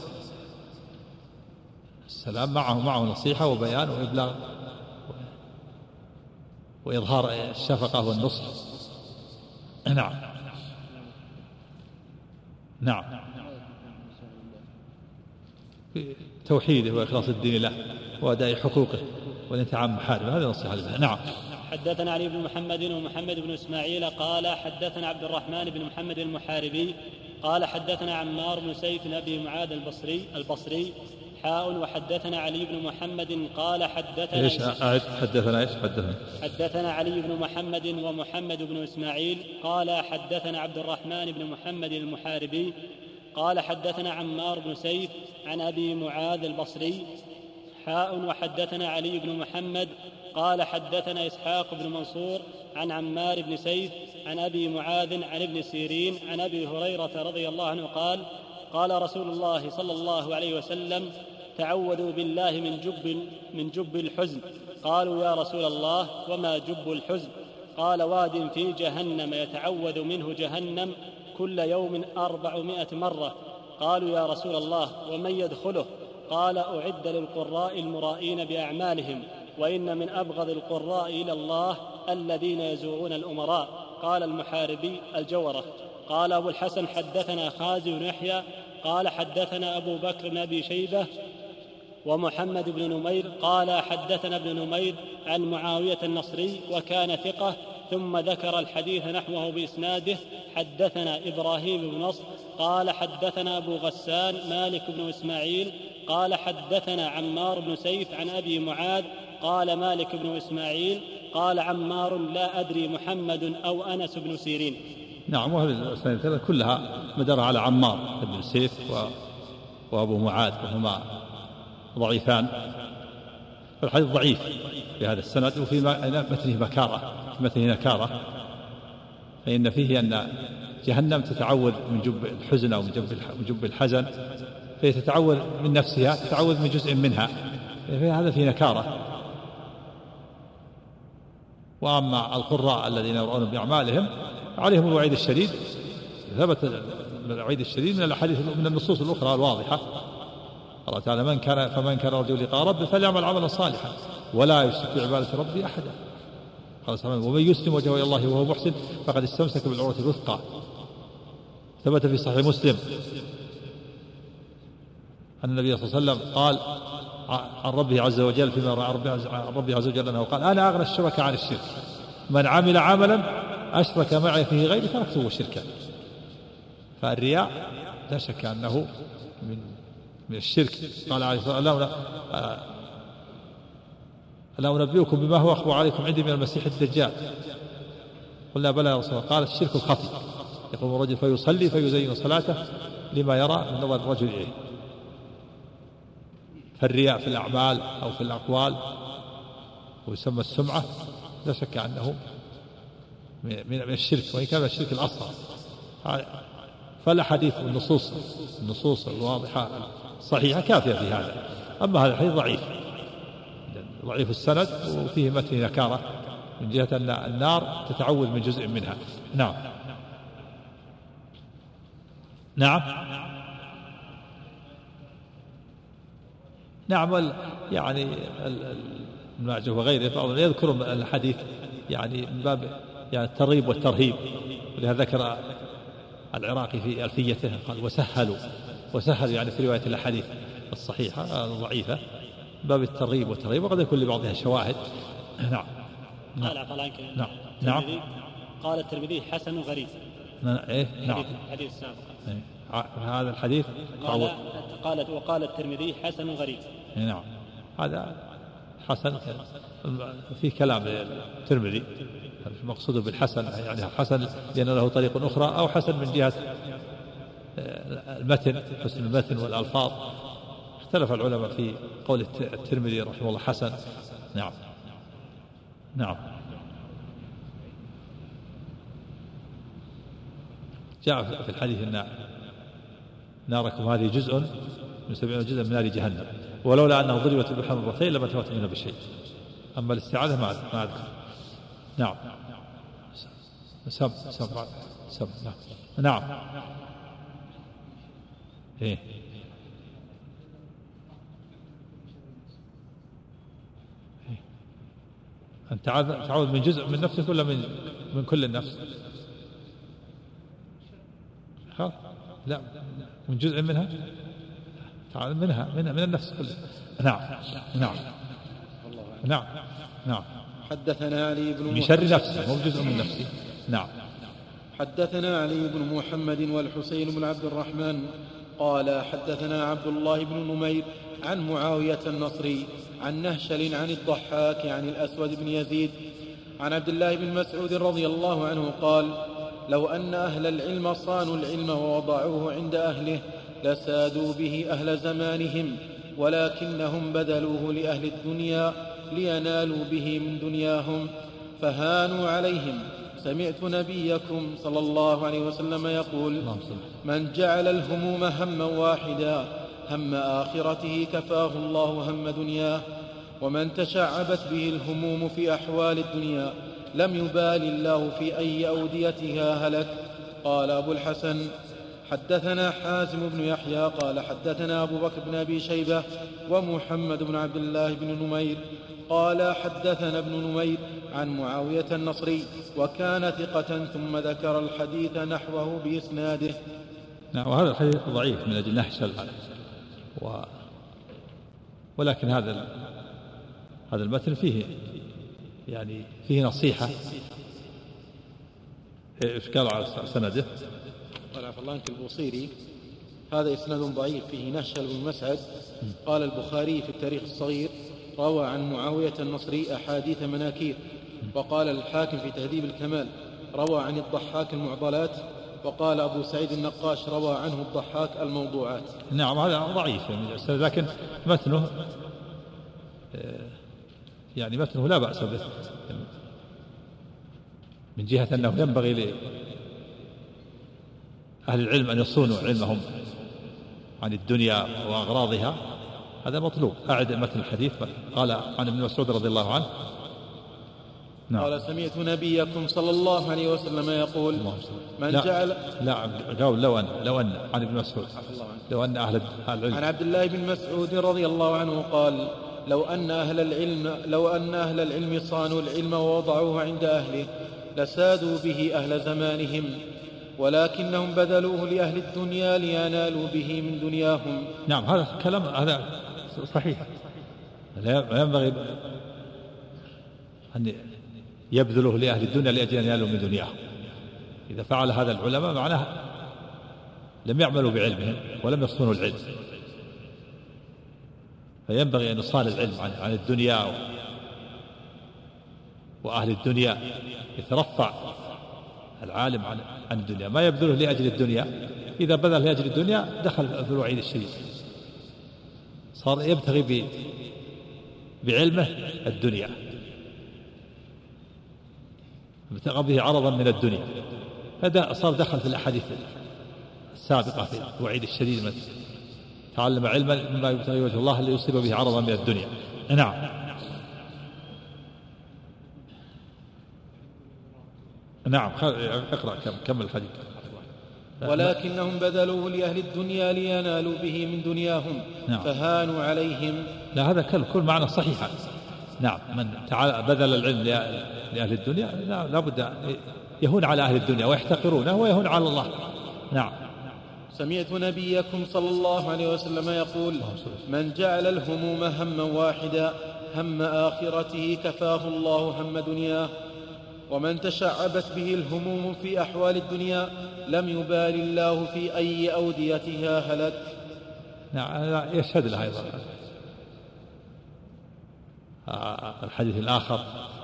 السلام معه معه نصيحة وبيان وإبلاغ وإظهار الشفقة والنصح. نعم نعم توحيده وإخلاص الدين له وأداء حقوقه والانتهاء عن محارمه، هذه نصيحة له. نعم. حدثنا علي بن محمد ومحمد بن إسماعيل قال حدثنا عبد الرحمن بن محمد المحاربي قال حدثنا عمار بن سيف أبي معاذ البصري البصري حاء وحدثنا علي بن محمد قال حدثنا ايش حدثنا ايش حدثنا حدثنا علي بن محمد ومحمد بن إسماعيل قال حدثنا عبد الرحمن بن محمد المحاربي قال حدثنا عمار بن سيف عن أبي معاذ البصري حاء وحدثنا علي بن محمد قال حدثنا إسحاق بن منصور عن عمار بن سيف عن أبي معاذ عن ابن سيرين عن أبي هريرة رضي الله عنه قال قال رسول الله صلى الله عليه وسلم تعوذوا بالله من جب من جب الحزن. قالوا يا رسول الله وما جب الحزن؟ قال واد في جهنم يتعوذ منه جهنم كل يوم أربعمائة مرة. قالوا يا رسول الله ومن يدخله؟ قال أعد للقراء المرائين بأعمالهم، وإن من أبغض القراء إلى الله الذين يزورون الأمراء. قال المحاربي الجورة. قال أبو الحسن حدثنا خازي بن يحيى قال حدثنا أبو بكر بن أبي شيبة ومحمد بن نمير قال حدثنا ابن نمير عن معاوية النصري وكان ثقة، ثم ذكر الحديث نحوه بإسناده. حدثنا إبراهيم بن نصر قال حدثنا أبو غسان مالك بن إسماعيل قال حدثنا عمار بن سيف عن أبي معاذ قال مالك بن إسماعيل قال عمار لا أدري محمد أو أنس بن سيرين. نعم. وهذه الأسانيد كلها مدار على عمار بن سيف و... وأبو معاذ وهما ضعيفان، فالحديث ضعيف في هذا السند، وفي متنه مكارة في متنه نكارة، فإن فيه أن جهنم تتعوذ من جب الحزن أو من جب الحزن، فهي تتعوذ من نفسها، تتعوذ من جزء منها، هذا فيه نكارة. وأما القراء الذين يرون بأعمالهم عليهم الوعيد الشديد، ثبت الوعيد الشديد من الأحاديث من النصوص الأخرى الواضحة. قال تعالى من كان فمن كان يرجو لقاء ربه فليعمل عملا صالحا ولا يشرك بعبادة ربه أحدا. قال تعالى ومن يسلم وجهه إلى الله وهو محسن فقد استمسك بالعروة الوثقى. ثبت في صحيح مسلم أن النبي صلى الله عليه وسلم قال عن ربه عز وجل فيما رأى عن ربه عز وجل أنه قال أنا أغنى الشركاء عن الشرك، من عمل عملا أشرك معي فيه غيري تركته شركا. فالرياء لا شك أنه من من الشرك. قال عليه الصلاة والسلام ألا أنبئكم بما هو أخبر عليكم عندي من المسيح الدجال؟ قلنا بلى يا رسول الله. قال الشرك الخفي، يقوم الرجل فيصلي فيزين صلاته لما يرى من نظر الرجل إليه. فالرياء في الأعمال أو في الأقوال ويسمى السمعة لا شك أنه من الشرك، وإن كان الشرك الأصغر. فالحديث والنصوص النصوص الواضحة صحيحة كافية في هذا. أما هذا الحديث ضعيف ضعيف السند، وفيه متن نكارة من جهة أن النار تتعوذ من جزء منها. نعم نعم نعم يعني المعجم وغيره بعضهم يذكر الحديث يعني من باب يعني الترغيب والترهيب، ولهذا ذكر العراقي في ألفيته قال وسهلوا وسهل يعني في رواية الأحاديث الصحيحة الضعيفة باب الترغيب والترهيب، وقد يكون لبعضها شواهد. نعم. قال عفوا عنك. نعم. نعم. قال الترمذي حسن غريب. إيه نعم. حديث السابق. إيه. هذا الحديث قال قالت وقال الترمذي حسن غريب. نعم. هذا حسن في كلام الترمذي المقصود بالحسن يعني حسن لأن له طريق أخرى، أو حسن من جهة المتن، حسن المتن والألفاظ. اختلف العلماء في قول الترمذي رحمه الله حسن. نعم. نعم. جاء في الحديث أن ناركم هذه جزء من سبعين جزءا من نار جهنم، ولولا أنه ضربت بحر مرتين لما تمت منها بشيء. أما الاستعاذة ما ما أدخل. نعم. سب سب سب. نعم. نعم. إيه. أن تعود من جزء من نفسك ولا من من كل النفس؟ خلاص لا من جزء منها، تعود منها من من النفس كلها. نعم. نعم. نعم. نعم. حدثنا علي بن من شر نفسه مو جزء من نفسه. نعم. حدثنا علي بن محمد والحسين بن عبد الرحمن قال حدثنا عبد الله بن نمير عن معاوية النصري عن نهشل عن الضحاك عن الأسود بن يزيد عن عبد الله بن مسعود رضي الله عنه قال لو أن أهل العلم صانوا العلم ووضعوه عند أهله لسادوا به أهل زمانهم، ولكنهم بذلوه لأهل الدنيا لينالوا به من دنياهم فهانوا عليهم. سمعت نبيكم صلى الله عليه وسلم يقول من جعل الهموم هما واحدا هم آخرته كفاه الله هم دنياه، ومن تشعبت به الهموم في أحوال الدنيا لم يبال الله في أي أوديتها هلك. قال أبو الحسن حدثنا حازم بن يحيى قال حدثنا أبو بكر بن أبي شيبة ومحمد بن عبد الله بن نمير قال حدثنا ابن نمير عن معاوية النصري وكان ثقة، ثم ذكر الحديث نحوه بإسناده. نعم. وهذا الحديث ضعيف من أجل نهشل و... ولكن هذا ال... هذا المتن فيه يعني فيه نصيحة. إيش قال على سنده؟ قال عفوا الله عنك البوصيري هذا إسناد ضعيف فيه نهشل بن مسعد. قال البخاري في التاريخ الصغير روى عن معاوية النصري أحاديث مناكير. وقال الحاكم في تهذيب الكمال روى عن الضحاك المعضلات. وقال أبو سعيد النقاش روى عنه الضحاك الموضوعات. نعم هذا ضعيف لكن متنه يعني متنه لا بأس به من جهة أنه ينبغي لأهل العلم أن يصونوا علمهم عن الدنيا وأغراضها، هذا مطلوب. أعد متن الحديث. قال عن ابن مسعود رضي الله عنه. نعم. قال سمعت نبيكم صلى الله عليه وسلم يقول من لا جعل لا قول لو أن لو أن عن ابن مسعود لو أن أهل العلم عن عبد الله بن مسعود رضي الله عنه قال لو أن أهل العلم لو أن أهل العلم صانوا العلم ووضعوه عند أهله لسادوا به أهل زمانهم، ولكنهم بذلوه لأهل الدنيا لينالوا به من دنياهم. نعم هذا كلام هذا صحيح. لا ينبغي أن يبذله لأهل الدنيا لأجل أن ينالوا من دنياهم. إذا فعل هذا العلماء معناه لم يعملوا بعلمهم ولم يصونوا العلم، فينبغي أن يصان العلم عن, عن الدنيا وأهل الدنيا. يترفع العالم عن, عن الدنيا، ما يبذله لأجل الدنيا. إذا بذل لأجل الدنيا دخل في الوعيد الشديد، صار يبتغي بعلمه الدنيا، ابتغى به عرضا من الدنيا، هذا صار دخل في الأحاديث السابقة في الوعيد الشديد مثل تعلم علما مما يبتغي وجه الله اللي يصيب به عرضا من الدنيا. نعم. نعم اقرأ كمل الحديث. ولكنهم بذلوه لأهل الدنيا لينالوا به من دنياهم. نعم. فهانوا عليهم. لا هذا كل معنى صحيح. نعم من بذل العلم لأهل الدنيا لا بد يهون على أهل الدنيا ويحتقرونه ويهون على الله. نعم سمعت نبيكم صلى الله عليه وسلم يقول من جعل الهموم هما واحدا هم آخرته كفاه الله هم دنياه ومن تشعبت به الهموم في أحوال الدنيا لم يبال الله في أي أوديتها هلك. نعم يشهد له أيضا الحديث الآخر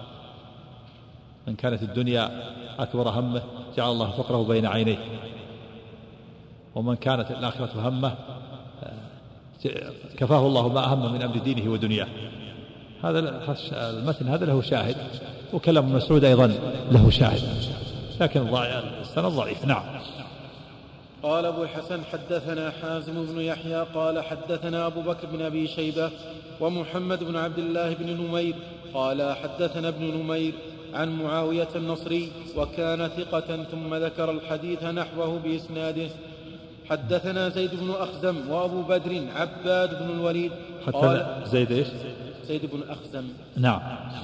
من كانت الدنيا أكبر همه جعل الله فقره بين عينيه ومن كانت الآخرة همه كفاه الله ما أهم من أمر دينه ودنياه. هذا المتن هذا له شاهد وكلام مسعود أيضا له شاهد لكن السند ضعيف. نعم. قال أبو الحسن حدثنا حازم بن يحيى قال حدثنا أبو بكر بن أبي شيبة ومحمد بن عبد الله بن نمير قال حدثنا ابن نمير عن معاوية النصري وكان ثقة ثم ذكر الحديث نحوه بإسناده. حدثنا زيد بن أخزم وأبو بدر عباد بن الوليد قال زيد إيش؟ زيد بن أخزم. نعم.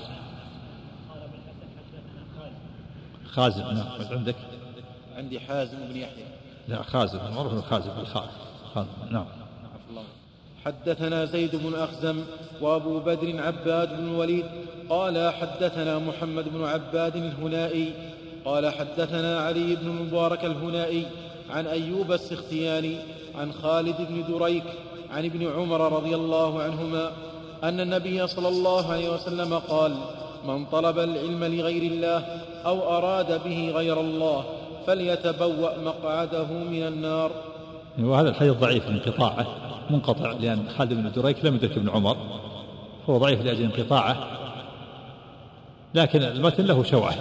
خازم. نعم. عندك؟ عندي حازم بن يحيى. لا خازم معروف الخازم بالخاء. خازم. نعم. حدثنا زيد بن أخزم وأبو بدر عباد بن الوليد قال حدثنا محمد بن عباد الهنائي قال حدثنا علي بن المبارك الهنائي عن أيوب السختياني عن خالد بن دريك عن ابن عمر رضي الله عنهما أن النبي صلى الله عليه وسلم قال من طلب العلم لغير الله أو أراد به غير الله فليتبوأ مقعده من النار. وهذا الحديث ضعيف انقطاعه منقطع لأن خالد بن دريك لم يدرك ابن عمر هو ضعيف لأجل انقطاعه لكن المتن له شواهد.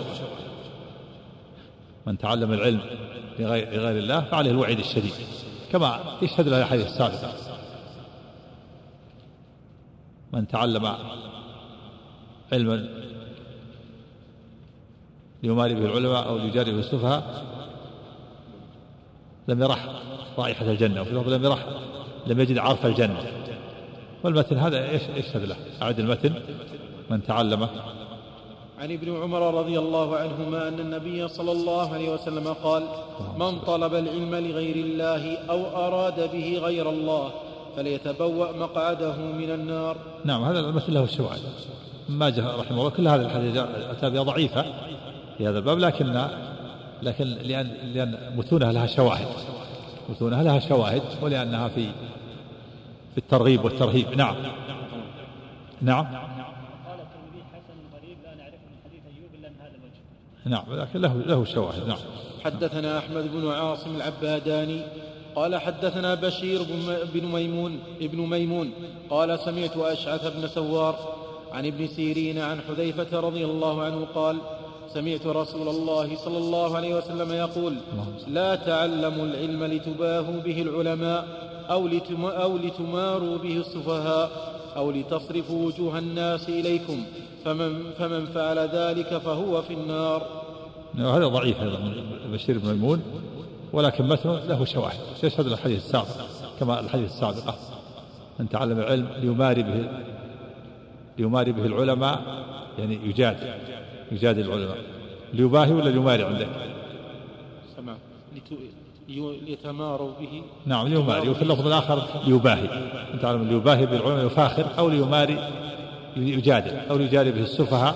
من تعلم العلم لغير, لغير الله فعليه الوعيد الشديد كما يشهد له الحديث السابق. من تعلم علما ليماري به العلماء أو ليجاري به السفهاء لم يرح رائحة الجنة وفي لفظ لم يرح لم يجد عرف الجنة. والمتن هذا يشهد له. أعد المتن. من تعلم عن ابن عمر رضي الله عنهما أن النبي صلى الله عليه وسلم قال من طلب العلم لغير الله أو أراد به غير الله فليتبوأ مقعده من النار. نعم. هذا المثل له الشواهد. ما جاء رحمه الله كل هذه الحديث أتى بها ضعيفة في هذا الباب لكن لكن لأن لأن متونها لها شواهد متونها لها شواهد ولأنها في في الترغيب والترهيب. نعم. نعم. قال الترمذي حسن غريب لا نعرف من حديث أيوب إلا من هذا الوجه. نعم. لكن له له شواهد. نعم. حدثنا أحمد بن عاصم العباداني قال حدثنا بشير بن ميمون ابن ميمون قال سمعت أشعث بن سوار عن ابن سيرين عن حذيفة رضي الله عنه قال سمعت رسول الله صلى الله عليه وسلم يقول لا تعلموا العلم لتباهوا به العلماء أو, لتم أو لتماروا به السفهاء أو لتصرفوا وجوه الناس إليكم فمن, فمن فعل ذلك فهو في النار. هذا ضعيف هذا بشير بن ميمون ولكن مثله له شواهد يشهد الحديث السابق كما الحديث السابقة من تعلم العلم ليماري به ليماري به العلماء يعني يجادل يجادل العلماء. ليباهي ولا ليماري عندك؟ سمع ليتماروا به. نعم ليماري. وفي اللفظ الآخر ليباهي. من تعلم ليباهي بالعلماء يفاخر أو ليماري يجادل أو ليجادل به السفهاء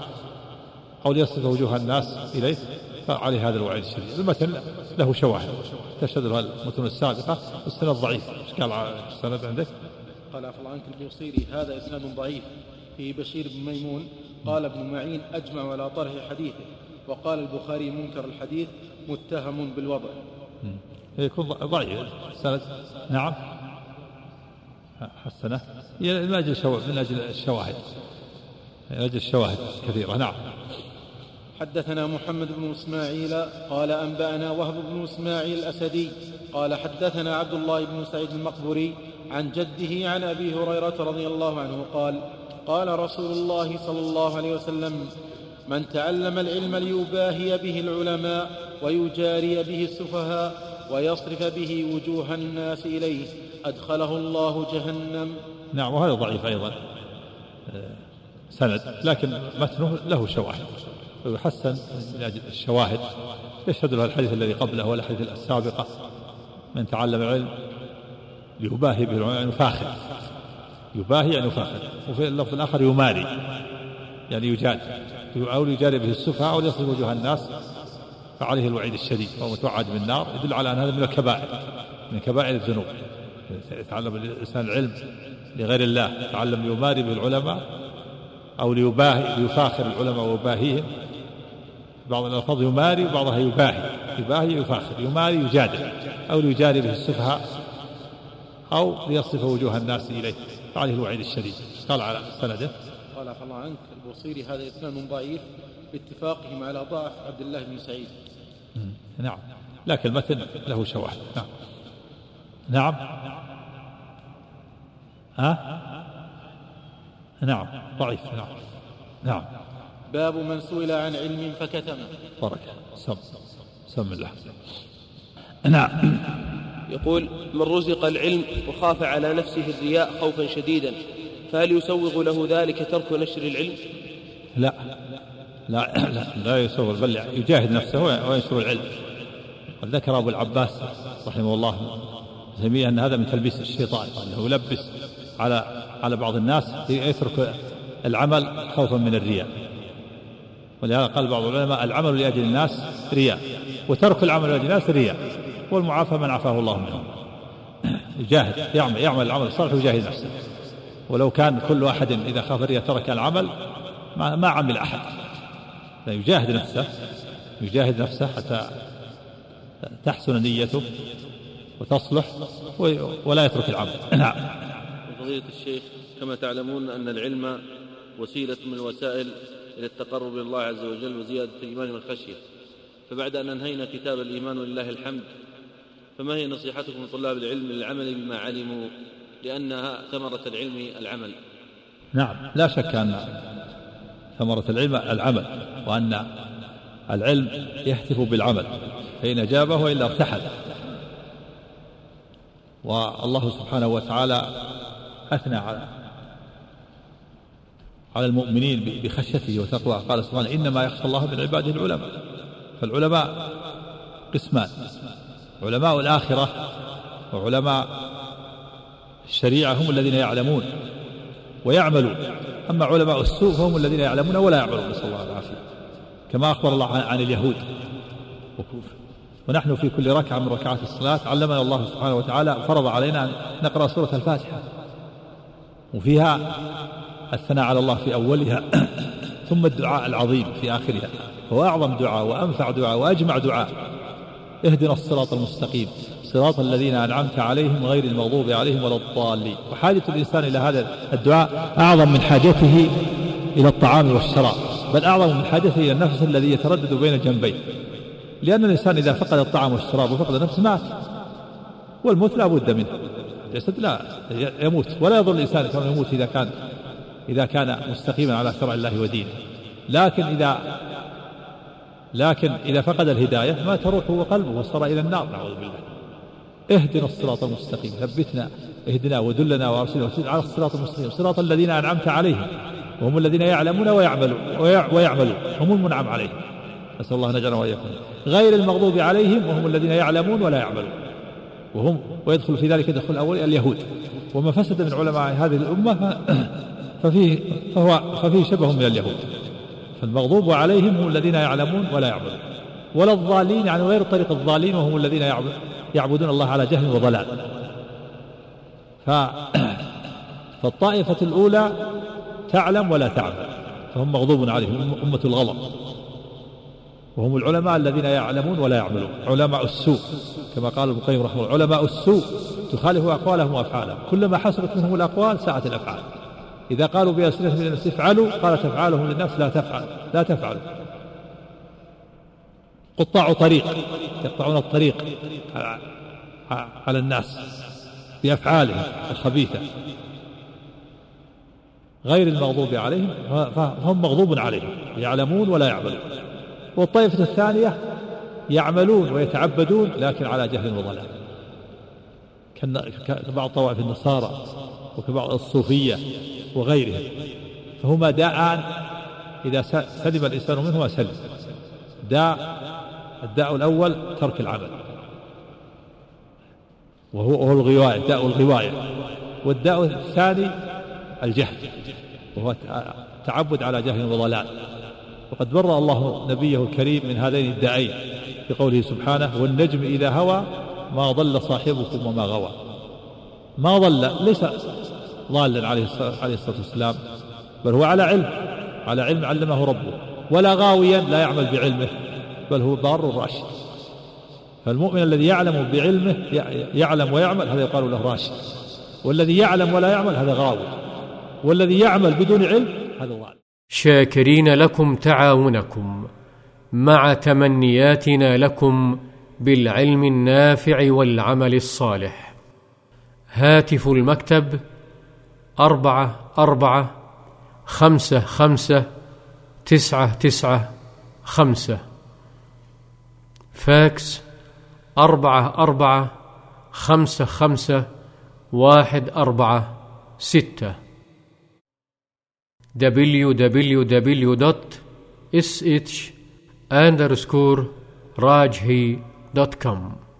أو ليصرف وجوه الناس إليه فعليه هذا الوعيد الشديد. المثل له شواهد تشهد له المتون السابقة والسند ضعيف. ايش قال السند عندك؟ قال عفوا عنك البوصيري هذا إسناد ضعيف في بشير بن ميمون. قال ابن معين أجمع على طرح حديثه وقال البخاري منكر الحديث متهم بالوضع. يكون ضعيف سند. نعم. حسنه من أجل الشواهد من أجل الشواهد من أجل الشواهد كثيرة. نعم. حدثنا محمد بن إسماعيل قال أنبأنا وهب بن إسماعيل الأسدي قال حدثنا عبد الله بن سعيد المقبري عن جده عن أبي هريرة رضي الله عنه قال قال رسول الله صلى الله عليه وسلم من تعلم العلم ليباهي به العلماء ويجاري به السفهاء ويصرف به وجوه الناس إليه أدخله الله جهنم. نعم. وهذا ضعيف أيضا سند لكن متنه له شواهد ويحسن من أجل الشواهد يشهد له الحديث الذي قبله والحديث السابقة من تعلم العلم ليباهي به العلماء يعني يفاخر، يباهي يعني يفاخر. وفي اللفظ الآخر يماري يعني يجادل، أو يجاري به السفهاء أو يصرف وجوه الناس فعليه الوعيد الشديد وهو متوعد بالنار. يدل على أن هذا من الكبائر، من كبائر الذنوب. يتعلم الإنسان العلم لغير الله، يتعلم ليماري به العلماء أو ليباهي ليفاخر العلماء ويباهيهم. بعض الألفاظ يماري وبعضها يباهي، يباهي يفاخر، يماري يجادل، أو ليجاري به السفهاء أو ليصرف وجوه الناس إليه فعليه الوعيد الشديد. قال على سنده قال عفى الله عنك البوصيري هذا إسناد ضعيف باتفاقهم على ضعف عبد الله بن سعيد. نعم، لكن المتن له شواهد. نعم نعم ها نعم ضعيف. نعم نعم. باب من سئل عن علم فكتمه. بارك سم سم الله. نعم. يقول: من رزق العلم وخاف على نفسه الرياء خوفا شديدا فهل يسوغ له ذلك ترك نشر العلم؟ لا لا لا, لا يسوغ، بل يجاهد نفسه وينشر العلم. وذكر أبو العباس رحمه الله تيمية أن هذا من تلبيس الشيطان، أنه يلبس على على بعض الناس يترك العمل خوفا من الرياء. ولهذا قال بعض العلماء: العمل لأجل الناس رياء، وترك العمل لأجل الناس رياء، والمعافى من عافاه الله منهم. يجاهد، يعمل, يعمل العمل الصالح ويجاهد نفسه. ولو كان كل واحد إذا خاف الرياء ترك العمل ما, ما عمل أحد. لا، يجاهد نفسه، يجاهد نفسه حتى تحسن نيته وتصلح ولا يترك العمل. نعم. فضيلة الشيخ، كما تعلمون أن العلم وسيلة من الوسائل إلى التقرب إلى الله عز وجل وزيادة الإيمان والخشية، فبعد أن أنهينا كتاب الإيمان ولله الحمد، فما هي نصيحتكم لطلاب العلم للعمل بما علموا، لأنها ثمرة العلم العمل؟ نعم، لا شك أن ثمرة العلم العمل، وأن العلم يهتف بالعمل، فإن أجابه وإلا ارتحل. والله سبحانه وتعالى أثنى على على المؤمنين بخشيته وتقواه. قال سبحانه: إنما يخشى الله من عباده العلماء. فالعلماء قسمان: علماء الآخرة وعلماء الشريعة هم الذين يعلمون ويعملون، أما علماء السوء فهم الذين يعلمون ولا يعملون، نسأل الله العافية، كما أخبر الله عن اليهود. ونحن في كل ركعة من ركعات الصلاة علمنا الله سبحانه وتعالى فرض علينا أن نقرأ سورة الفاتحة، وفيها الثناء على الله في أولها ثم الدعاء العظيم في آخرها، هو أعظم دعاء وأنفع دعاء وأجمع دعاء: اهدنا الصراط المستقيم صراط الذين أنعمت عليهم غير المغضوب عليهم ولا الضالين. وحاجة الإنسان إلى هذا الدعاء أعظم من حاجته إلى الطعام والشراب، بل أعظم من حاجته إلى النفس الذي يتردد بين الجنبين، لأن الإنسان إذا فقد الطعام والشراب وفقد النفس مات، والموت لا بد منه. الجسد لا يموت، ولا يضر الإنسان كما يموت إذا كان إذا كان مستقيما على شرع الله ودينه. لكن إذا لكن إذا فقد الهداية مات روحه وقلبه وصار إلى النار، نعوذ بالله. اهدنا الصراط المستقيم، ثبتنا، اهدنا ودلنا وارشدنا على الصراط المستقيم صراط الذين أنعمت عليهم، وهم الذين يعلمون ويعملون ويعملون هم المنعم عليهم، نسأل الله نجعلنا وإياكم، غير المغضوب عليهم وهم الذين يعلمون ولا يعملون، وهم ويدخل في ذلك يدخل الأول اليهود. وما فسد من علماء هذه الأمة ففيه فهو ففيه شبه من اليهود. فالمغضوب عليهم هم الذين يعلمون ولا يعملون، ولا الضالين يعني غير طريق الضالين وهم الذين يعبدون الله على جهل وضلال. ف... فالطائفة الأولى تعلم ولا تعمل، فهم مغضوب عليهم، أمة الغضب، وهم العلماء الذين يعلمون ولا يعملون، علماء السوء كما قال ابن القيم رحمه الله: علماء السوء تخالف أقوالهم وأفعالهم، كلما حصلت منهم الأقوال ساءت الأفعال. إذا قالوا بألسنتهم للناس افعلوا قالت أفعالهم للناس لا تفعل لا تفعلوا. قطاع طريق يقطعون الطريق على الناس بأفعالهم الخبيثة، غير المغضوب عليهم فهم مغضوب عليهم، يعلمون ولا يعملون. والطائفة الثانية يعملون ويتعبدون لكن على جهل وضلال، كبعض طوائف النصارى وكبعض الصوفية وغيرهم، فهما داءان إذا سلم الإنسان منهما سلم. داء الداء الأول ترك العمل، وهو الغواية، داء الغواية. والداء الثاني الجهل، وهو تعبد على جهل وضلال. وقد برأ الله نبيه الكريم من هذين الداعين بقوله سبحانه: والنجم إذا هوى ما ضل صاحبكم وما غوى. ما ضل، ليس ضالا عليه الصلاة والسلام، بل هو على علم، على علم علمه ربه، ولا غاويا لا يعمل بعلمه، بل هو بار راشد. فالمؤمن الذي يعلم بعلمه يعلم ويعمل هذا يقال له راشد، والذي يعلم ولا يعمل هذا غاوي، والذي يعمل بدون علم هذا ضال. شاكرين لكم تعاونكم مع تمنياتنا لكم بالعلم النافع والعمل الصالح. هاتف المكتب أربعة أربعة خمسة خمسة تسعة تسعة خمسة. فاكس أربعة أربعة خمسة خمسة واحد أربعة ستة. دبليو دبليو دبليو دوت إس إتش أندرسكور راجهي دوت كوم.